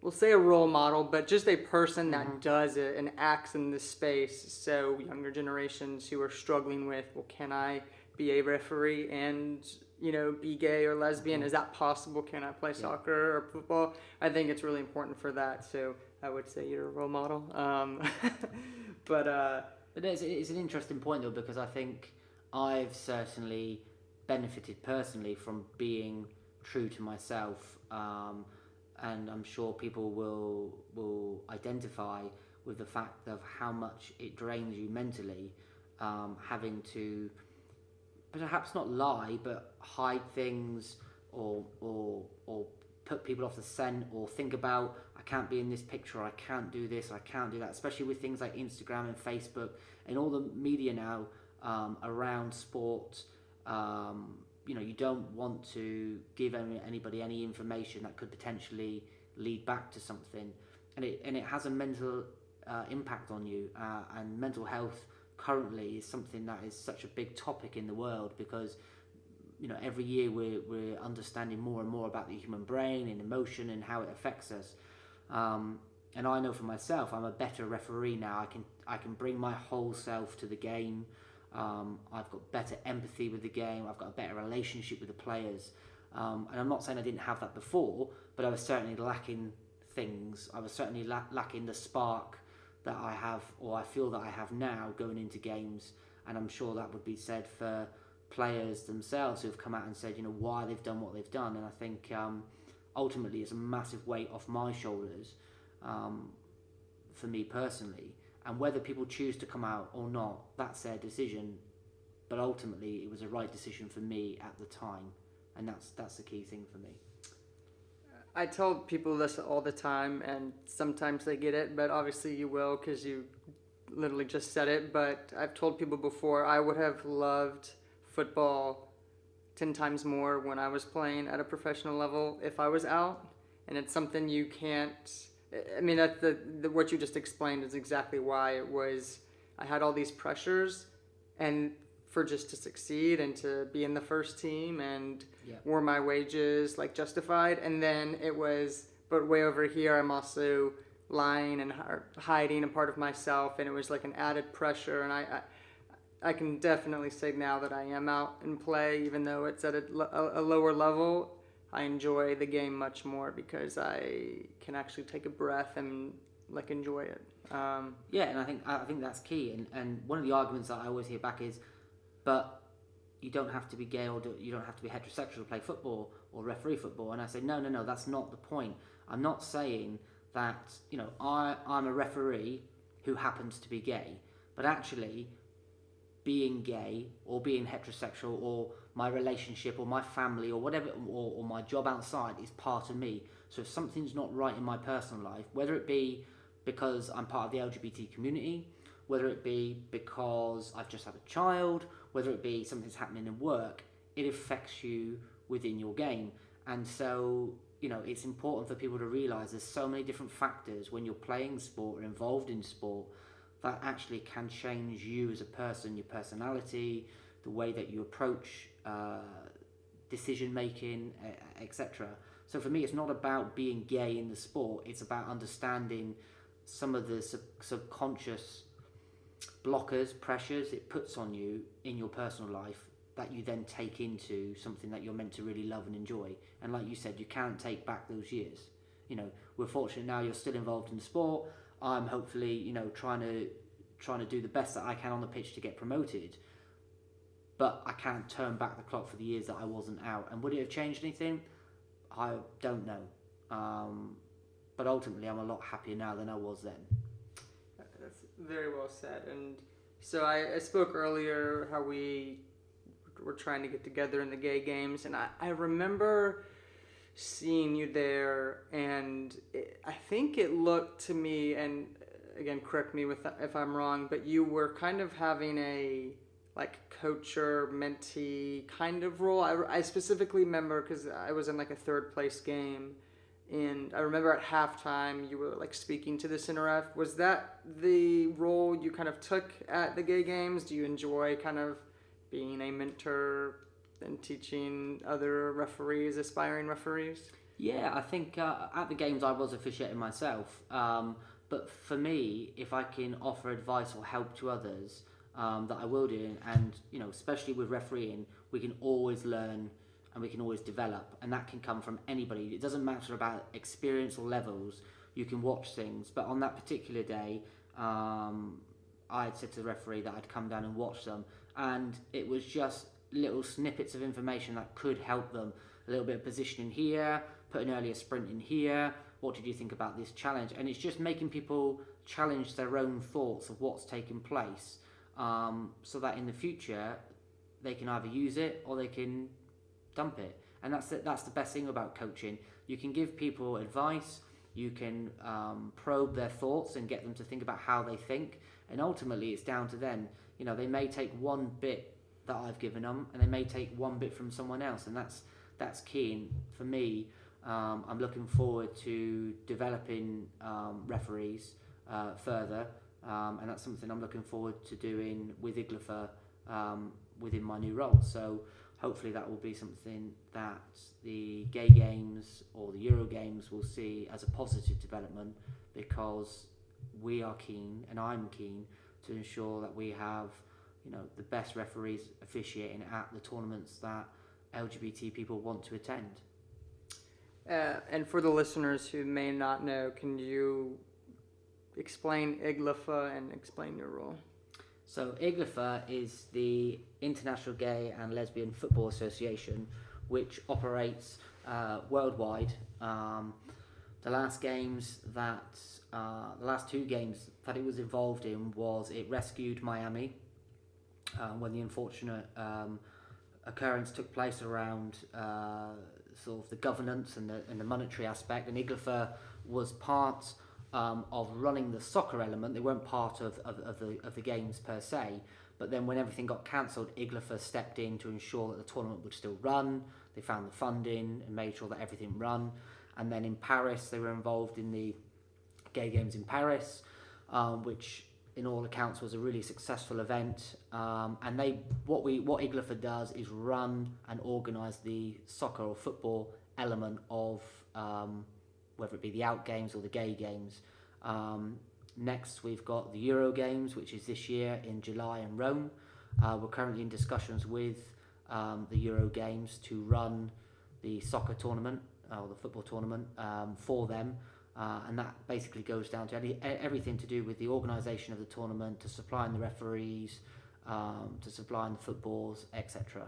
we'll say a role model, but just a person that Mm-hmm. does it and acts in this space. So younger generations who are struggling with, well, can I be a referee and, you know, be gay or lesbian? Mm-hmm. Is that possible? Can I play Yeah. soccer or football? I think it's really important for that. So I would say you're a role model. Um, but uh, But it's, it's an interesting point though, because I think I've certainly benefited personally from being true to myself, um, and I'm sure people will will identify with the fact of how much it drains you mentally, um, having to perhaps not lie, but hide things or or or put people off the scent, or think about, I can't be in this picture, I can't do this, I can't do that, especially with things like Instagram and Facebook and all the media now um, around sport. Um, you know, you don't want to give any, anybody any information that could potentially lead back to something, and it and it has a mental uh, impact on you, uh, and mental health currently is something that is such a big topic in the world, because you know every year we're, we're understanding more and more about the human brain and emotion and how it affects us, um, and I know for myself I'm a better referee now. I can I can bring my whole self to the game. um, I've got better empathy with the game, I've got a better relationship with the players, um, and I'm not saying I didn't have that before, but I was certainly lacking things. I was certainly la- lacking the spark that I have, or I feel that I have now going into games, and I'm sure that would be said for players themselves who have come out and said, you know, why they've done what they've done. And I think um, ultimately it's a massive weight off my shoulders, um, for me personally, and whether people choose to come out or not, that's their decision, but ultimately it was a right decision for me at the time, and that's that's the key thing for me. I tell people this all the time, and sometimes they get it, but obviously you will because you literally just said it. But I've told people before, I would have loved football ten times more when I was playing at a professional level if I was out. And it's something you can't, I mean, that's the, the what you just explained is exactly why it was, I had all these pressures, and for just to succeed and to be in the first team, and Yeah. were my wages like justified? And then it was, but way over here I'm also lying and hi- hiding a part of myself, and it was like an added pressure. And I, I, I can definitely say now that I am out and play, even though it's at a, a, a lower level. I enjoy the game much more because I can actually take a breath and like enjoy it. Um, Yeah, and I think I think that's key. And, and one of the arguments that I always hear back is, but you don't have to be gay, or do, you don't have to be heterosexual to play football or referee football. And I say, no, no, no, that's not the point. I'm not saying that, you know, I, I'm a referee who happens to be gay, but actually being gay or being heterosexual or my relationship or my family or whatever, or, or my job outside is part of me. So if something's not right in my personal life, whether it be because I'm part of the L G B T community, whether it be because I've just had a child, whether it be something's happening in work, it affects you within your game. And so, you know, it's important for people to realise there's so many different factors when you're playing sport or involved in sport that actually can change you as a person, your personality, the way that you approach uh, decision making, et cetera. So for me, it's not about being gay in the sport, it's about understanding some of the sub- subconscious blockers, pressures it puts on you in your personal life that you then take into something that you're meant to really love and enjoy. And like you said, you can't take back those years. You know, we're fortunate now you're still involved in the sport. I'm hopefully, you know, trying to trying to do the best that I can on the pitch to get promoted. But I can't turn back the clock for the years that I wasn't out. And would it have changed anything? I don't know. Um, but ultimately, I'm a lot happier now than I was then. That's very well said. And so I, I spoke earlier how we were trying to get together in the gay games, and I, I remember seeing you there, and it, I think it looked to me, and again, correct me with if I'm wrong, but you were kind of having a like coach or mentee kind of role. I, I specifically remember because I was in like a third place game, and I remember at halftime you were like speaking to the center ref. Was that the role you kind of took at the gay games? Do you enjoy kind of being a mentor and teaching other referees, aspiring referees? Yeah, I think uh, at the games I was officiating myself. Um, but for me, if I can offer advice or help to others, um, that I will do. And, you know, especially with refereeing, we can always learn and we can always develop. And that can come from anybody. It doesn't matter about experience or levels. You can watch things. But on that particular day, um, I had said to the referee that I'd come down and watch them. And it was just little snippets of information that could help them. A little bit of positioning here, put an earlier sprint in here. What did you think about this challenge? And it's just making people challenge their own thoughts of what's taking place, um, so that in the future they can either use it or they can dump it. And that's the, that's the best thing about coaching. You can give people advice, you can um, probe their thoughts and get them to think about how they think, and ultimately it's down to them. You know, they may take one bit that I've given them and they may take one bit from someone else, and that's that's key. And for me, um, I'm looking forward to developing um, referees uh, further, um, and that's something I'm looking forward to doing with Iglafer um, within my new role. So hopefully that will be something that the Gay Games or the Euro Games will see as a positive development, because we are keen, and I'm keen, to ensure that we have, you know, the best referees officiating at the tournaments that L G B T people want to attend. Uh, and for the listeners who may not know, can you explain Iglafer and explain your role? So Iglafer is the International Gay and Lesbian Football Association, which operates uh, worldwide. Um, the last games that, uh, the last two games that it was involved in was it rescued Miami um, when the unfortunate um, occurrence took place around uh, sort of the governance and the, and the monetary aspect, and Iglafer was part um, of running the soccer element. They weren't part of, of, of the of the games per se, but then when everything got cancelled, Iglafer stepped in to ensure that the tournament would still run. They found the funding and made sure that everything run. And then in Paris, they were involved in the Gay Games in Paris, um, which in all accounts was a really successful event. Um, and they what we what Iglafer does is run and organise the soccer or football element of um, whether it be the out games or the Gay Games. Um, next we've got the Euro Games, which is this year in July in Rome. Uh, we're currently in discussions with um, the Euro Games to run the soccer tournament uh, or the football tournament um, for them. Uh, and that basically goes down to any, everything to do with the organisation of the tournament, to supplying the referees, um, to supplying the footballs, et cetera.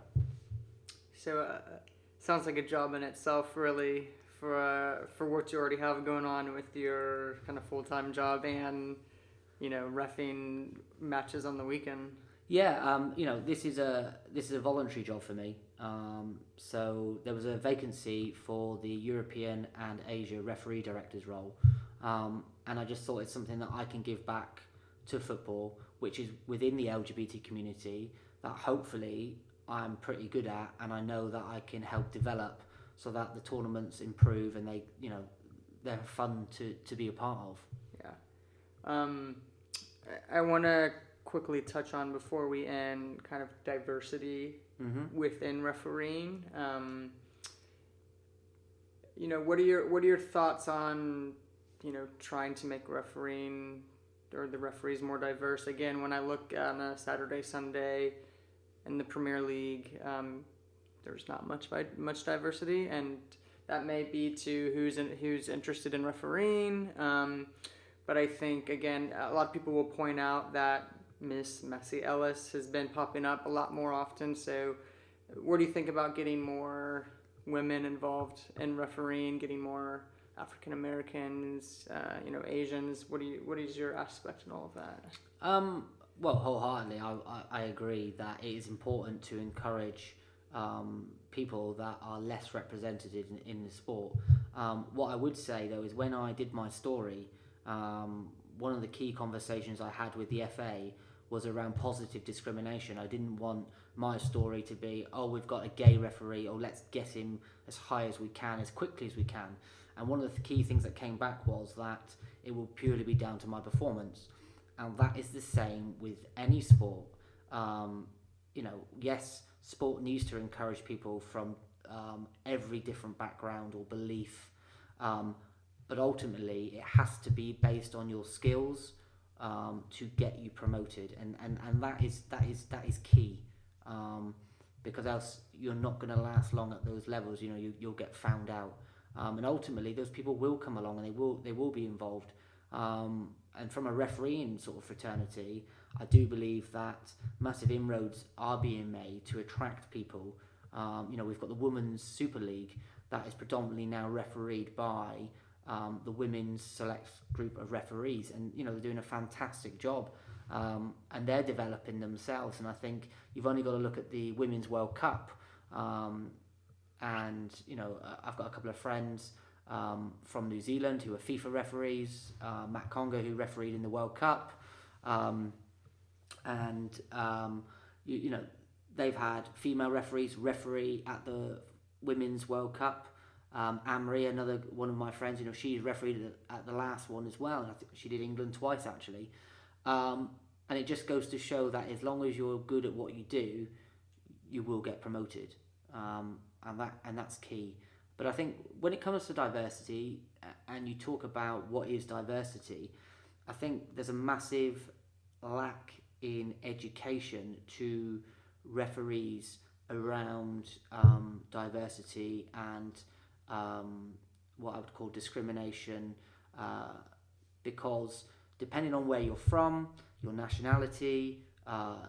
So, uh, sounds like a job in itself, really, for uh, for what you already have going on with your kind of full time job and, you know, reffing matches on the weekend. Yeah, um, you know, this is a this is a voluntary job for me. Um, so there was a vacancy for the European and Asia referee director's role, um, and I just thought it's something that I can give back to football, which is within the L G B T community, that hopefully I'm pretty good at, and I know that I can help develop so that the tournaments improve and they, you know, they're fun to, to be a part of. Yeah. Um, I, I want to quickly touch on, before we end, kind of diversity mm-hmm. within refereeing. Um, you know, what are your what are your thoughts on, you know, trying to make refereeing or the referees more diverse? Again, when I look on a Saturday, Sunday in the Premier League, um, there's not much much diversity, and that may be to who's in, who's interested in refereeing. Um, but I think, again, a lot of people will point out that Miss Messi Ellis has been popping up a lot more often. So what do you think about getting more women involved in refereeing, getting more African Americans, uh, you know, Asians? What do you what is your aspect in all of that? Um, well, wholeheartedly, I, I, I agree that it is important to encourage um, people that are less represented in, in the sport. Um, what I would say, though, is when I did my story, um, one of the key conversations I had with the F A was around positive discrimination. I didn't want my story to be, oh, we've got a gay referee, or let's get him as high as we can, as quickly as we can. And one of the key things that came back was that it will purely be down to my performance. And that is the same with any sport. Um, you know, yes, sport needs to encourage people from um, every different background or belief, um, but ultimately it has to be based on your skills um, to get you promoted, and, and, and that is that is that is key, um, because else you're not going to last long at those levels. You know, you, you'll get found out, um, and ultimately those people will come along and they will they will be involved. Um, and from a refereeing sort of fraternity, I do believe that massive inroads are being made to attract people. Um, you know, we've got the Women's Super League that is predominantly now refereed by um, the women's select group of referees, and you know they're doing a fantastic job, um, and they're developing themselves. And I think you've only got to look at the Women's World Cup, um, and you know I've got a couple of friends um, from New Zealand who are FIFA referees, uh, Matt Conga who refereed in the World Cup, um, and um, you, you know they've had female referees referee at the Women's World Cup. Um, Anne-Marie, another one of my friends, you know, she's refereed at, at the last one as well. And I think she did England twice actually. Um, and it just goes to show that as long as you're good at what you do, you will get promoted, um, and that and that's key. But I think when it comes to diversity, and you talk about what is diversity, I think there's a massive lack in education to referees around um, diversity and um, what I would call discrimination, uh, because depending on where you're from, your nationality, uh,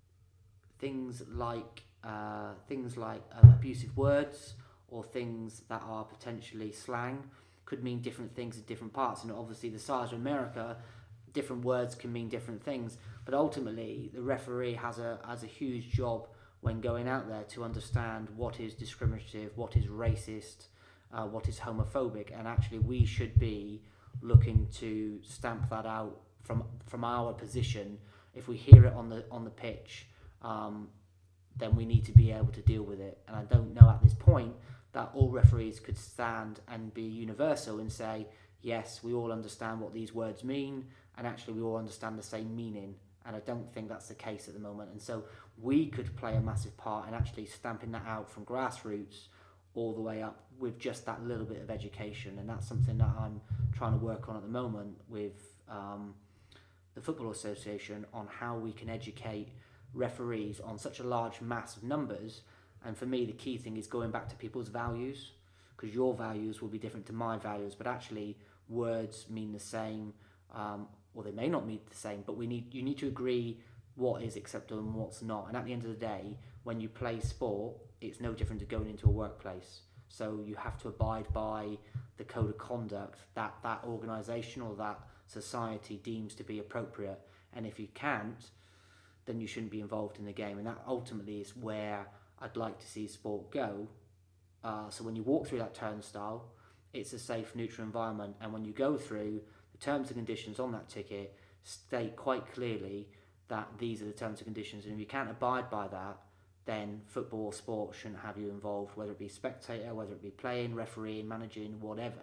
things like uh, things like uh, abusive words or things that are potentially slang could mean different things in different parts. And obviously, the size of America, different words can mean different things. But ultimately, the referee has a has a huge job when going out there to understand what is discriminative, what is racist, uh, what is homophobic, and actually we should be looking to stamp that out from from our position. If we hear it on the on the pitch, um, then we need to be able to deal with it. And I don't know at this point that all referees could stand and be universal and say, yes, we all understand what these words mean, and actually we all understand the same meaning. And I don't think that's the case at the moment. And so we could play a massive part in actually stamping that out from grassroots all the way up with just that little bit of education. And that's something that I'm trying to work on at the moment with um, the Football Association on how we can educate referees on such a large mass of numbers. And for me, the key thing is going back to people's values, because your values will be different to my values, but actually words mean the same, um, or they may not mean the same, but we need you need to agree what is acceptable and what's not. And at the end of the day, when you play sport, it's no different to going into a workplace. So you have to abide by the code of conduct that that organisation or that society deems to be appropriate. And if you can't, then you shouldn't be involved in the game. And that ultimately is where I'd like to see sport go. Uh, so when you walk through that turnstile, it's a safe, neutral environment. And when you go through, the terms and conditions on that ticket state quite clearly that these are the terms and conditions. And if you can't abide by that, then football or sport shouldn't have you involved, whether it be spectator, whether it be playing, refereeing, managing, whatever.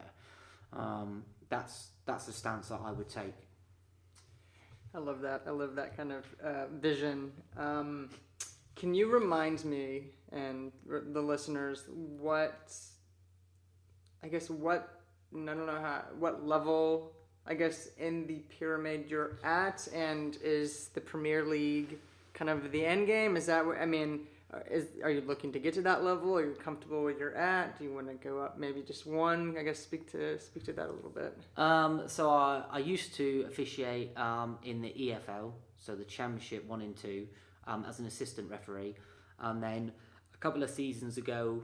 Um, that's that's the stance that I would take. I love that. I love that kind of uh, vision. Um, can you remind me and the listeners what, I guess, what, I don't know how, what level, I guess, in the pyramid you're at, and is the Premier League kind of the end game? Is that what, I mean, is are you looking to get to that level? Are you comfortable where you're at? Do you want to go up maybe just one? I guess speak to speak to that a little bit. Um, so I, I used to officiate um, in the E F L, so the Championship one and two, um, as an assistant referee. And then a couple of seasons ago,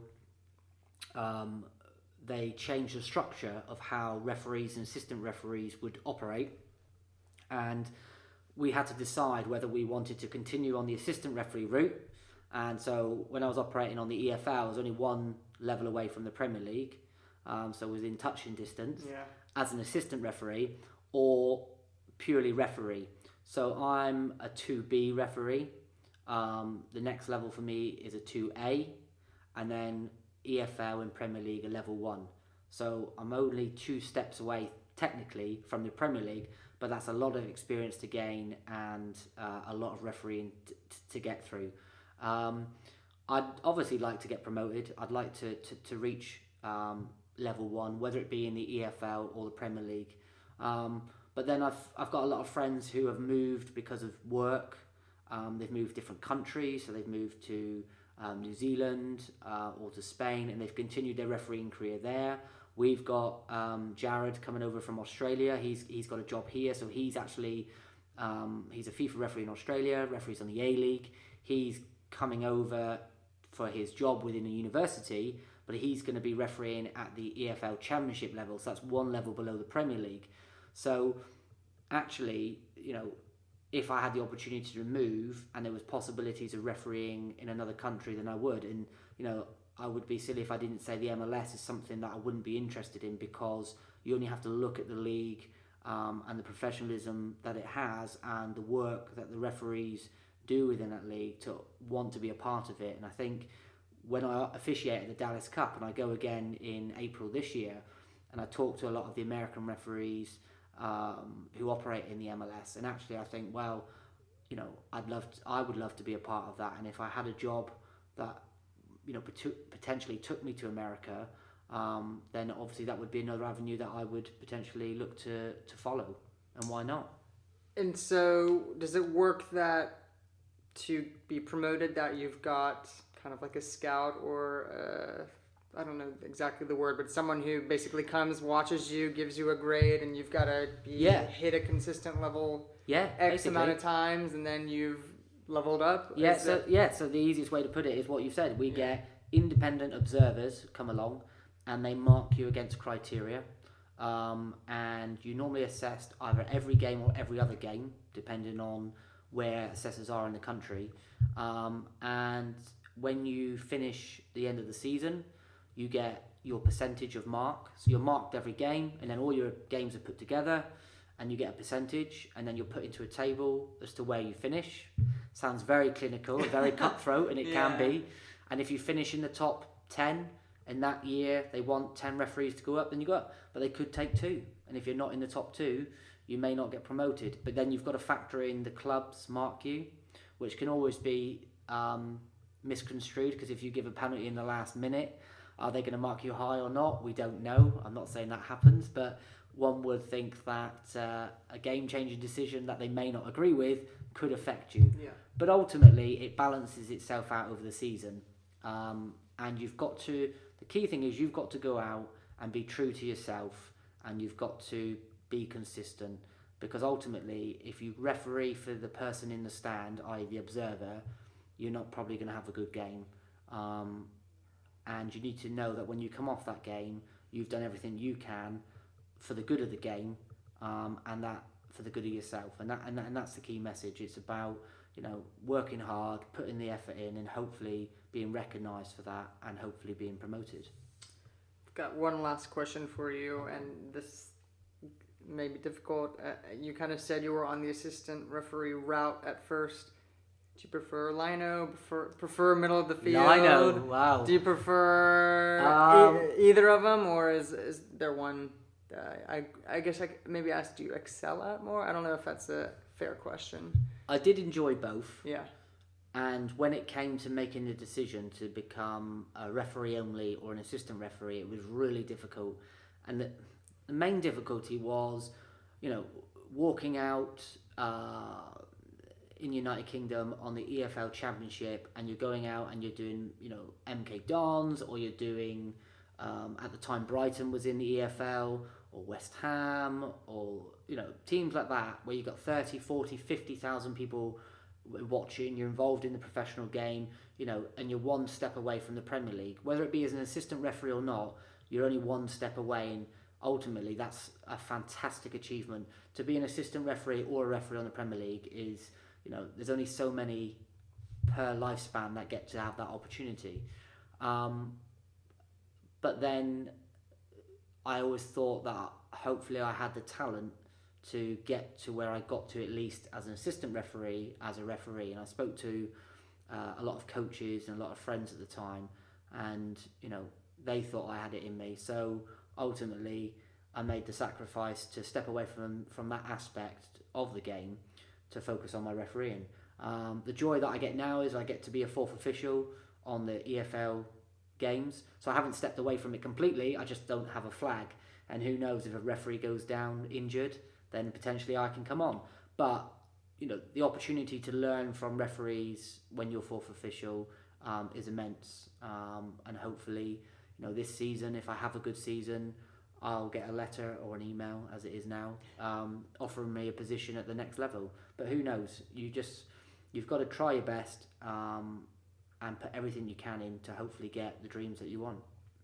um, they changed the structure of how referees and assistant referees would operate. And we had to decide whether we wanted to continue on the assistant referee route. And so when I was operating on the E F L, I was only one level away from the Premier League. Um, so I was in touching distance yeah. as an assistant referee or purely referee. So I'm a two B referee. Um, the next level for me is a two A, and then E F L and Premier League are level one. So I'm only two steps away technically from the Premier League, but that's a lot of experience to gain and uh, a lot of refereeing t- t- to get through. Um, I'd obviously like to get promoted. I'd like to, to, to reach um, level one, whether it be in the E F L or the Premier League. Um, but then I've I've got a lot of friends who have moved because of work. Um, they've moved different countries, so they've moved to um, New Zealand uh, or to Spain, and they've continued their refereeing career there. We've got um, Jared coming over from Australia. He's he's got a job here, so he's actually um, he's a FIFA referee in Australia, referees on the A League. He's coming over for his job within a university, but he's going to be refereeing at the E F L Championship level, so that's one level below the Premier League. So actually, you know, if I had the opportunity to move and there was possibilities of refereeing in another country, then I would. And, you know, I would be silly if I didn't say the M L S is something that I wouldn't be interested in, because you only have to look at the league um, and the professionalism that it has and the work that the referees do within that league to want to be a part of it. And I think when I officiate at the Dallas Cup, and I go again in April this year, and I talk to a lot of the American referees um, who operate in the M L S, and actually I think, well, you know, I'd love to, I would love to be a part of that. And if I had a job that, you know, potentially took me to America, um, then obviously that would be another avenue that I would potentially look to, to follow. And why not? And so does it work that to be promoted that you've got kind of like a scout or uh, I don't know exactly the word, but someone who basically comes, watches you, gives you a grade, and you've got to be Yeah. hit a consistent level Yeah, X basically. amount of times, and then you've leveled up? Yeah, Is so that- yeah, so the easiest way to put it is what you've said. We Yeah. get independent observers come along, and they mark you against criteria. Um, and you normally assessed either every game or every other game, depending on where assessors are in the country. Um, and when you finish the end of the season, you get your percentage of mark. So you're marked every game, and then all your games are put together, and you get a percentage, and then you're put into a table as to where you finish. Sounds very clinical, very cutthroat, and it Yeah. can be. And if you finish in the top ten, and that year they want ten referees to go up, then you go up. But they could take two. And if you're not in the top two, you may not get promoted. But then you've got to factor in the clubs mark you, which can always be um, misconstrued, because if you give a penalty in the last minute, are they going to mark you high or not? We don't know. I'm not saying that happens, but one would think that uh, a game-changing decision that they may not agree with could affect you. Yeah. But ultimately, it balances itself out over the season. Um, and you've got to, the key thing is you've got to go out and be true to yourself, and you've got to be consistent, because ultimately, if you referee for the person in the stand, that is the observer, you're not probably going to have a good game. Um, and you need to know that when you come off that game, you've done everything you can for the good of the game, um, and that for the good of yourself. And that, and that and that's the key message. It's about, you know, working hard, putting the effort in, and hopefully being recognised for that, and hopefully being promoted. I've got one last question for you, and this may be difficult. Uh, you kind of said you were on the assistant referee route at first. Do you prefer lino? Prefer prefer middle of the field? Lino, wow. Do you prefer Um, e- either of them, or is is there one? That I I guess I maybe asked, do you excel at more? I don't know if that's a fair question. I did enjoy both. Yeah. And when it came to making the decision to become a referee only or an assistant referee, it was really difficult. And the, the main difficulty was, you know, walking out uh, in the United Kingdom on the E F L Championship, and you're going out and you're doing, you know, M K Dons, or you're doing, um, at the time Brighton was in the E F L, or West Ham, or, you know, teams like that, where you've got thirty, forty, fifty thousand people watching, you're involved in the professional game, you know, and you're one step away from the Premier League. Whether it be as an assistant referee or not, you're only one step away, and ultimately that's a fantastic achievement. To be an assistant referee or a referee on the Premier League is, you know, there's only so many per lifespan that get to have that opportunity. Um, but then I always thought that hopefully I had the talent to get to where I got to, at least as an assistant referee, as a referee. And I spoke to uh, a lot of coaches and a lot of friends at the time, and, you know, they thought I had it in me. So ultimately, I made the sacrifice to step away from from that aspect of the game to focus on my refereeing. Um, the joy that I get now is I get to be a fourth official on the E F L games. So I haven't stepped away from it completely. I just don't have a flag. And who knows, if a referee goes down injured, then potentially I can come on. But, you know, the opportunity to learn from referees when you're fourth official um, is immense. Um, and hopefully, you know, this season, if I have a good season, I'll get a letter or an email, as it is now, um, offering me a position at the next level. But who knows? You just, you've got to try your best um, and put everything you can in to hopefully get the dreams that you want.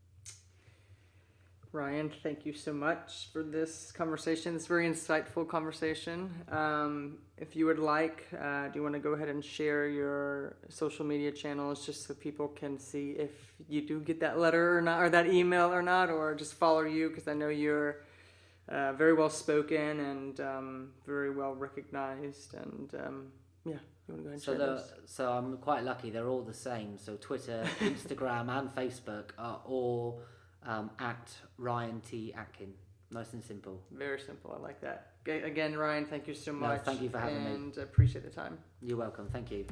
Ryan, thank you so much for this conversation. It's a very insightful conversation. Um, if you would like, uh, do you want to go ahead and share your social media channels just so people can see if you do get that letter or not, or that email or not, or just follow you, because I know you're uh, very well spoken and um, very well recognized. And um, yeah, you want to go ahead and so share the, those? So I'm quite lucky. They're all the same. So Twitter, Instagram, and Facebook are all Um, at Ryan T. Atkin. Nice and simple. Very simple. I like that. Okay, again, Ryan, thank you so No, much. thank you for having and me. And appreciate the time. You're welcome. Thank you.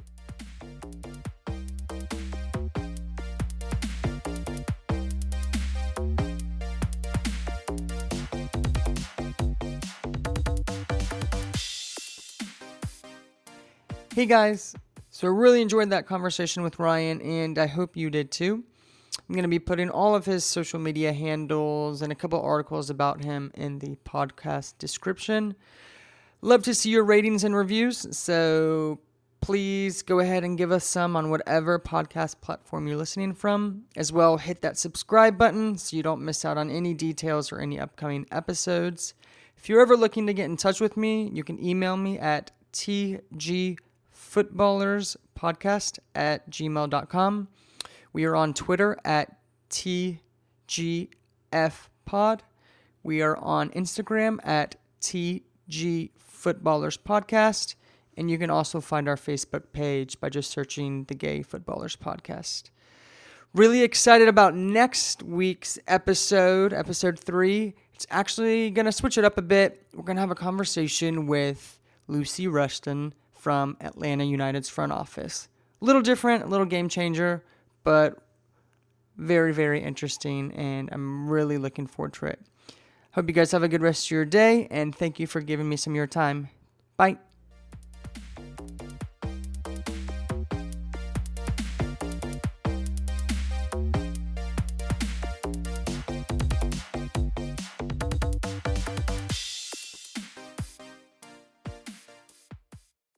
Hey guys, so I really enjoyed that conversation with Ryan, and I hope you did too. I'm going to be putting all of his social media handles and a couple articles about him in the podcast description. Love to see your ratings and reviews, so please go ahead and give us some on whatever podcast platform you're listening from. As well, hit that subscribe button so you don't miss out on any details or any upcoming episodes. If you're ever looking to get in touch with me, you can email me at tgfootballerspodcast at gmail dot com. We are on Twitter at T G F pod. We are on Instagram at T G Footballers Podcast. And you can also find our Facebook page by just searching the Gay Footballers Podcast. Really excited about next week's episode, episode three. It's actually going to switch it up a bit. We're going to have a conversation with Lucy Rushton from Atlanta United's front office. A little different, a little game changer, but very, very interesting, and I'm really looking forward to it. Hope you guys have a good rest of your day, and thank you for giving me some of your time. Bye.